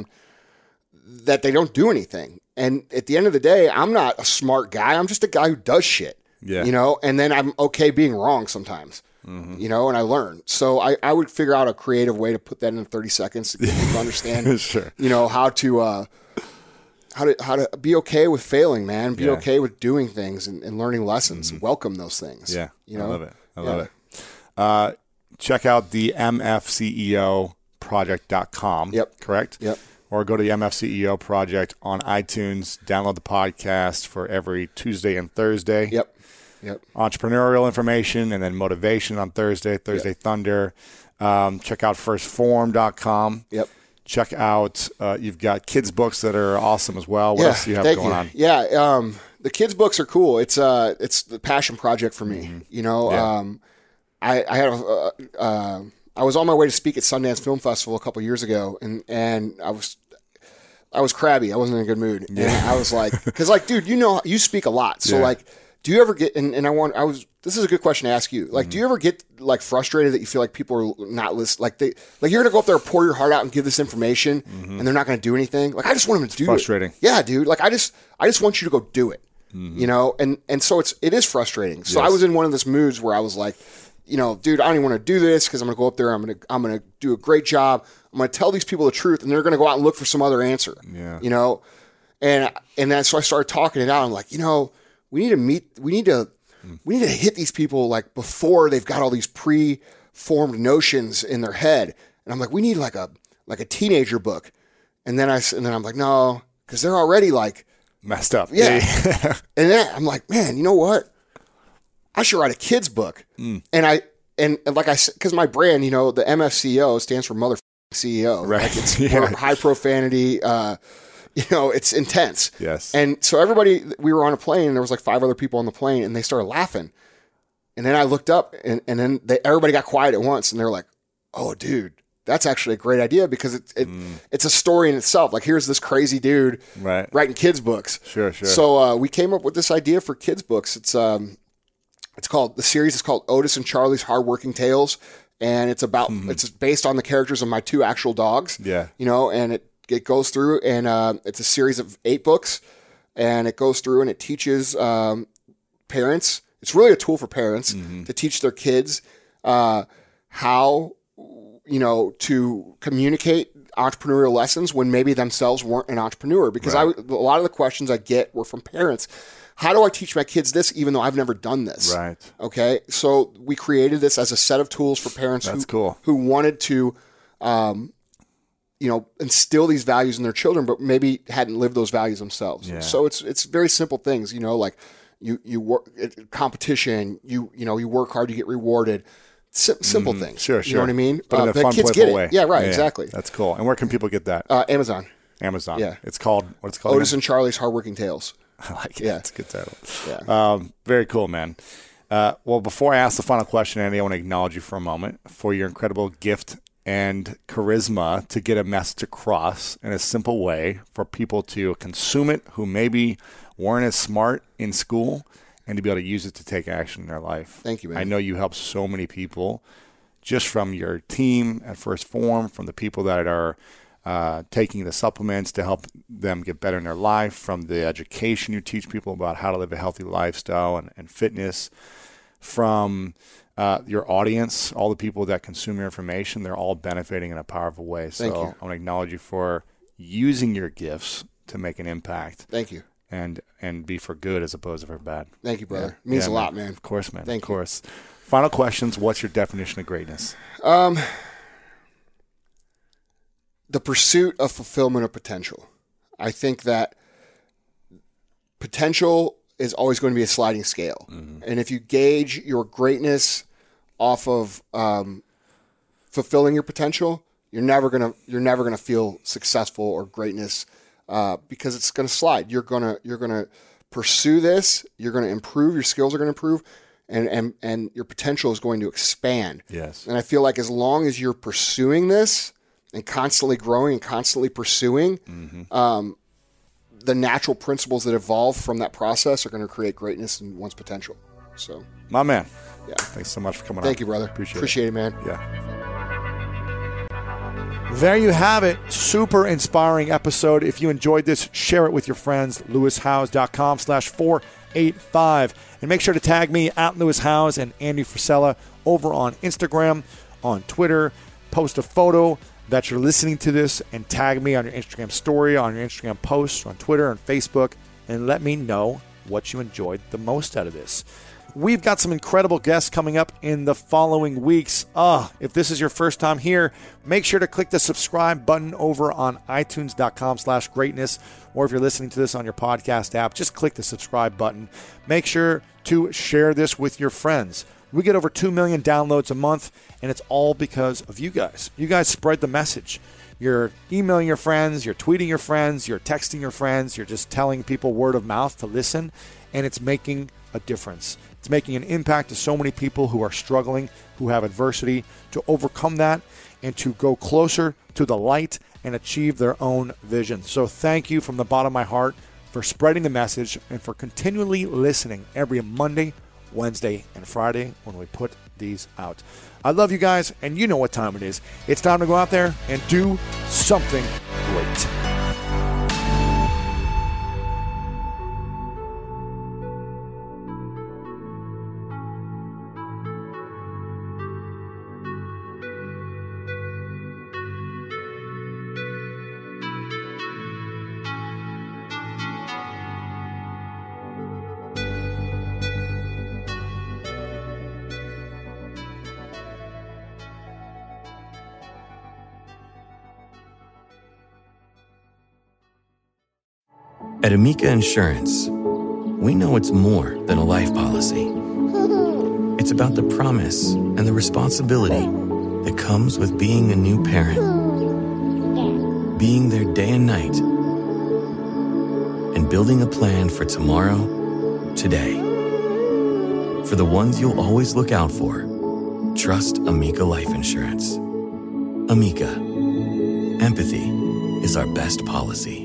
that they don't do anything. And at the end of the day, I'm not a smart guy. I'm just a guy who does shit, yeah. you know, and then I'm okay being wrong sometimes, mm-hmm. you know, and I learn. So I, I would figure out a creative way to put that in thirty seconds to get people to understand, sure. you know, how to, uh, how to, how to be okay with failing, man, be yeah. okay with doing things and, and learning lessons, mm-hmm. welcome those things. Yeah. You know? I love it. I yeah. love it. Uh, check out the M F C E O project dot com. Yep. Correct? Yep. Or go to the M F C E O Project on iTunes. Download the podcast for every Tuesday and Thursday. Yep. Yep. Entrepreneurial information and then motivation on Thursday, Thursday yep. Thunder. Um, check out first form dot com. Yep. Check out, uh, you've got kids' books that are awesome as well. What yeah, else do you have thank going you. on? Yeah, um, the kids' books are cool. It's uh, it's the passion project for me. Mm-hmm. You know, yeah. um, I, I had a, uh, uh, I was on my way to speak at Sundance Film Festival a couple years ago, and, and I was I was crabby. I wasn't in a good mood. Yeah. And I was like, because like, dude, you know, you speak a lot. So yeah. like, do you ever get, and, and I want, I was, this is a good question to ask you. Like, mm-hmm. do you ever get like frustrated that you feel like people are not listening? Like they, like you're going to go up there and pour your heart out and give this information mm-hmm. and they're not going to do anything. Like, I just want them to do frustrating. it. Frustrating. Yeah, dude. Like I just, I just want you to go do it, mm-hmm. you know? And, and so it's, it is frustrating. So yes. I was in one of those moods where I was like, you know, dude, I don't even want to do this because I'm going to go up there. I'm going to, I'm going to do a great job. I'm going to tell these people the truth and they're going to go out and look for some other answer, yeah. you know? And, and then, so I started talking it out. I'm like, you know, we need to meet, we need to, we need to hit these people like before they've got all these pre-formed notions in their head. And I'm like, we need like a, like a teenager book. And then I, and then I'm like, no, cause they're already like messed up. Yeah. And then I'm like, man, you know what? I should write a kid's book. Mm. And I, and, and like I said, cause my brand, you know, the M F C E O stands for motherfucking C E O. Right. Like it's yeah. high profanity, uh, you know, it's intense. Yes. And so everybody, we were on a plane and there was like five other people on the plane and they started laughing. And then I looked up and, and then they, everybody got quiet at once and they're like, oh dude, that's actually a great idea because it, it mm. it's a story in itself. Like here's this crazy dude right. writing kids books. Sure, sure. So uh, we came up with this idea for kids books. It's, um, it's called, the series is called Otis and Charlie's Hardworking Tales. And it's about, mm-hmm. it's based on the characters of my two actual dogs. Yeah. You know, and it, It goes through and uh, it's a series of eight books and it goes through and it teaches um, parents. It's really a tool for parents mm-hmm. to teach their kids uh, how, you know, to communicate entrepreneurial lessons when maybe themselves weren't an entrepreneur. Because right. I, a lot of the questions I get were from parents. How do I teach my kids this even though I've never done this? Right. Okay. So we created this as a set of tools for parents That's who, cool. who wanted to um, you know, instill these values in their children, but maybe hadn't lived those values themselves. Yeah. So it's it's very simple things, you know, like you you work competition, you you know, you work hard, you get rewarded. Sim- simple mm, things. Sure, sure. You know what I mean? But in uh, a fun, kids playful get it. way. Yeah, right. Yeah, exactly. Yeah. That's cool. And where can people get that? Uh, Amazon. Amazon. Yeah. It's called what's it called? Otis again? and Charlie's Hardworking Tales. I like it. Yeah. It's a good title. Yeah. Um, very cool, man. Uh, well, before I ask the final question, Andy, I want to acknowledge you for a moment for your incredible gift and charisma to get a message across in a simple way for people to consume it who maybe weren't as smart in school and to be able to use it to take action in their life. Thank you, man. I know you help so many people just from your team at First Form, from the people that are uh, taking the supplements to help them get better in their life, from the education you teach people about how to live a healthy lifestyle and, and fitness, from Uh, your audience, all the people that consume your information, they're all benefiting in a powerful way. So Thank you. I want to acknowledge you for using your gifts to make an impact. Thank you. And and be for good as opposed to for bad. Thank you, brother. Yeah. It means yeah, a man. lot, man. Of course, man. Thank of you. course. Final questions. What's your definition of greatness? Um, the pursuit of fulfillment of potential. I think that potential is always going to be a sliding scale. Mm-hmm. And if you gauge your greatness off of um, fulfilling your potential, you're never gonna you're never gonna feel successful or greatness uh, because it's gonna slide. You're gonna you're gonna pursue this. You're gonna improve. Your skills are gonna improve, and and and your potential is going to expand. Yes. And I feel like as long as you're pursuing this and constantly growing and constantly pursuing, mm-hmm. um, the natural principles that evolve from that process are going to create greatness in one's potential. So, my man. Yeah. Thanks so much for coming on. Thank you, brother. Appreciate, Appreciate it. it. Appreciate it, man. Yeah. There you have it. Super inspiring episode. If you enjoyed this, share it with your friends. lewis howes dot com slash four eight five. And make sure to tag me at Lewis Howes and Andy Frisella over on Instagram, on Twitter. Post a photo that you're listening to this and tag me on your Instagram story, on your Instagram posts, on Twitter and Facebook, and let me know what you enjoyed the most out of this. We've got some incredible guests coming up in the following weeks. Ah, if this is your first time here, make sure to click the subscribe button over on itunes dot com slash greatness, or if you're listening to this on your podcast app, just click the subscribe button. Make sure to share this with your friends. We get over two million downloads a month, and it's all because of you guys. You guys spread the message. You're emailing your friends, you're tweeting your friends, you're texting your friends, you're just telling people word of mouth to listen, and it's making a difference. It's making an impact to so many people who are struggling, who have adversity, to overcome that and to go closer to the light and achieve their own vision. So thank you from the bottom of my heart for spreading the message and for continually listening every Monday, Wednesday, and Friday when we put these out. I love you guys, and you know what time it is. It's time to go out there and do something great. At Amica Insurance, we know it's more than a life policy. It's about the promise and the responsibility that comes with being a new parent. Being there day and night, and building a plan for tomorrow, today. For the ones you'll always look out for, trust Amica Life Insurance. Amica. Empathy is our best policy.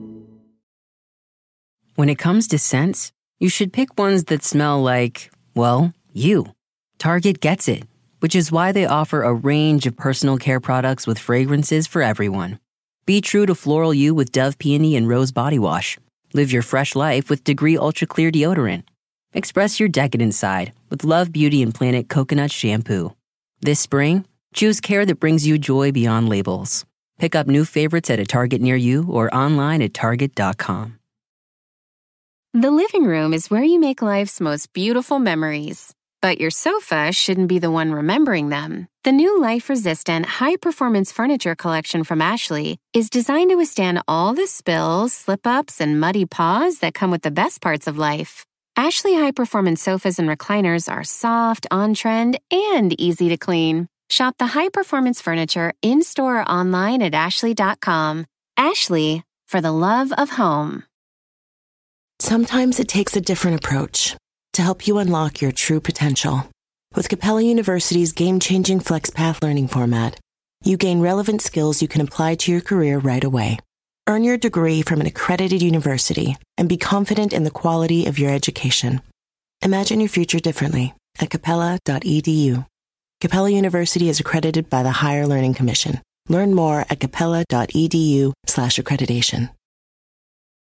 When it comes to scents, you should pick ones that smell like, well, you. Target gets it, which is why they offer a range of personal care products with fragrances for everyone. Be true to floral you with Dove Peony and Rose Body Wash. Live your fresh life with Degree Ultra Clear Deodorant. Express your decadent side with Love Beauty and Planet Coconut Shampoo. This spring, choose care that brings you joy beyond labels. Pick up new favorites at a Target near you or online at target dot com. The living room is where you make life's most beautiful memories. But your sofa shouldn't be the one remembering them. The new life-resistant, high-performance furniture collection from Ashley is designed to withstand all the spills, slip-ups, and muddy paws that come with the best parts of life. Ashley high-performance sofas and recliners are soft, on-trend, and easy to clean. Shop the high-performance furniture in-store or online at ashley dot com. Ashley, for the love of home. Sometimes it takes a different approach to help you unlock your true potential. With Capella University's game-changing FlexPath learning format, you gain relevant skills you can apply to your career right away. Earn your degree from an accredited university and be confident in the quality of your education. Imagine your future differently at capella dot e d u. Capella University is accredited by the Higher Learning Commission. Learn more at capella dot e d u slash accreditation.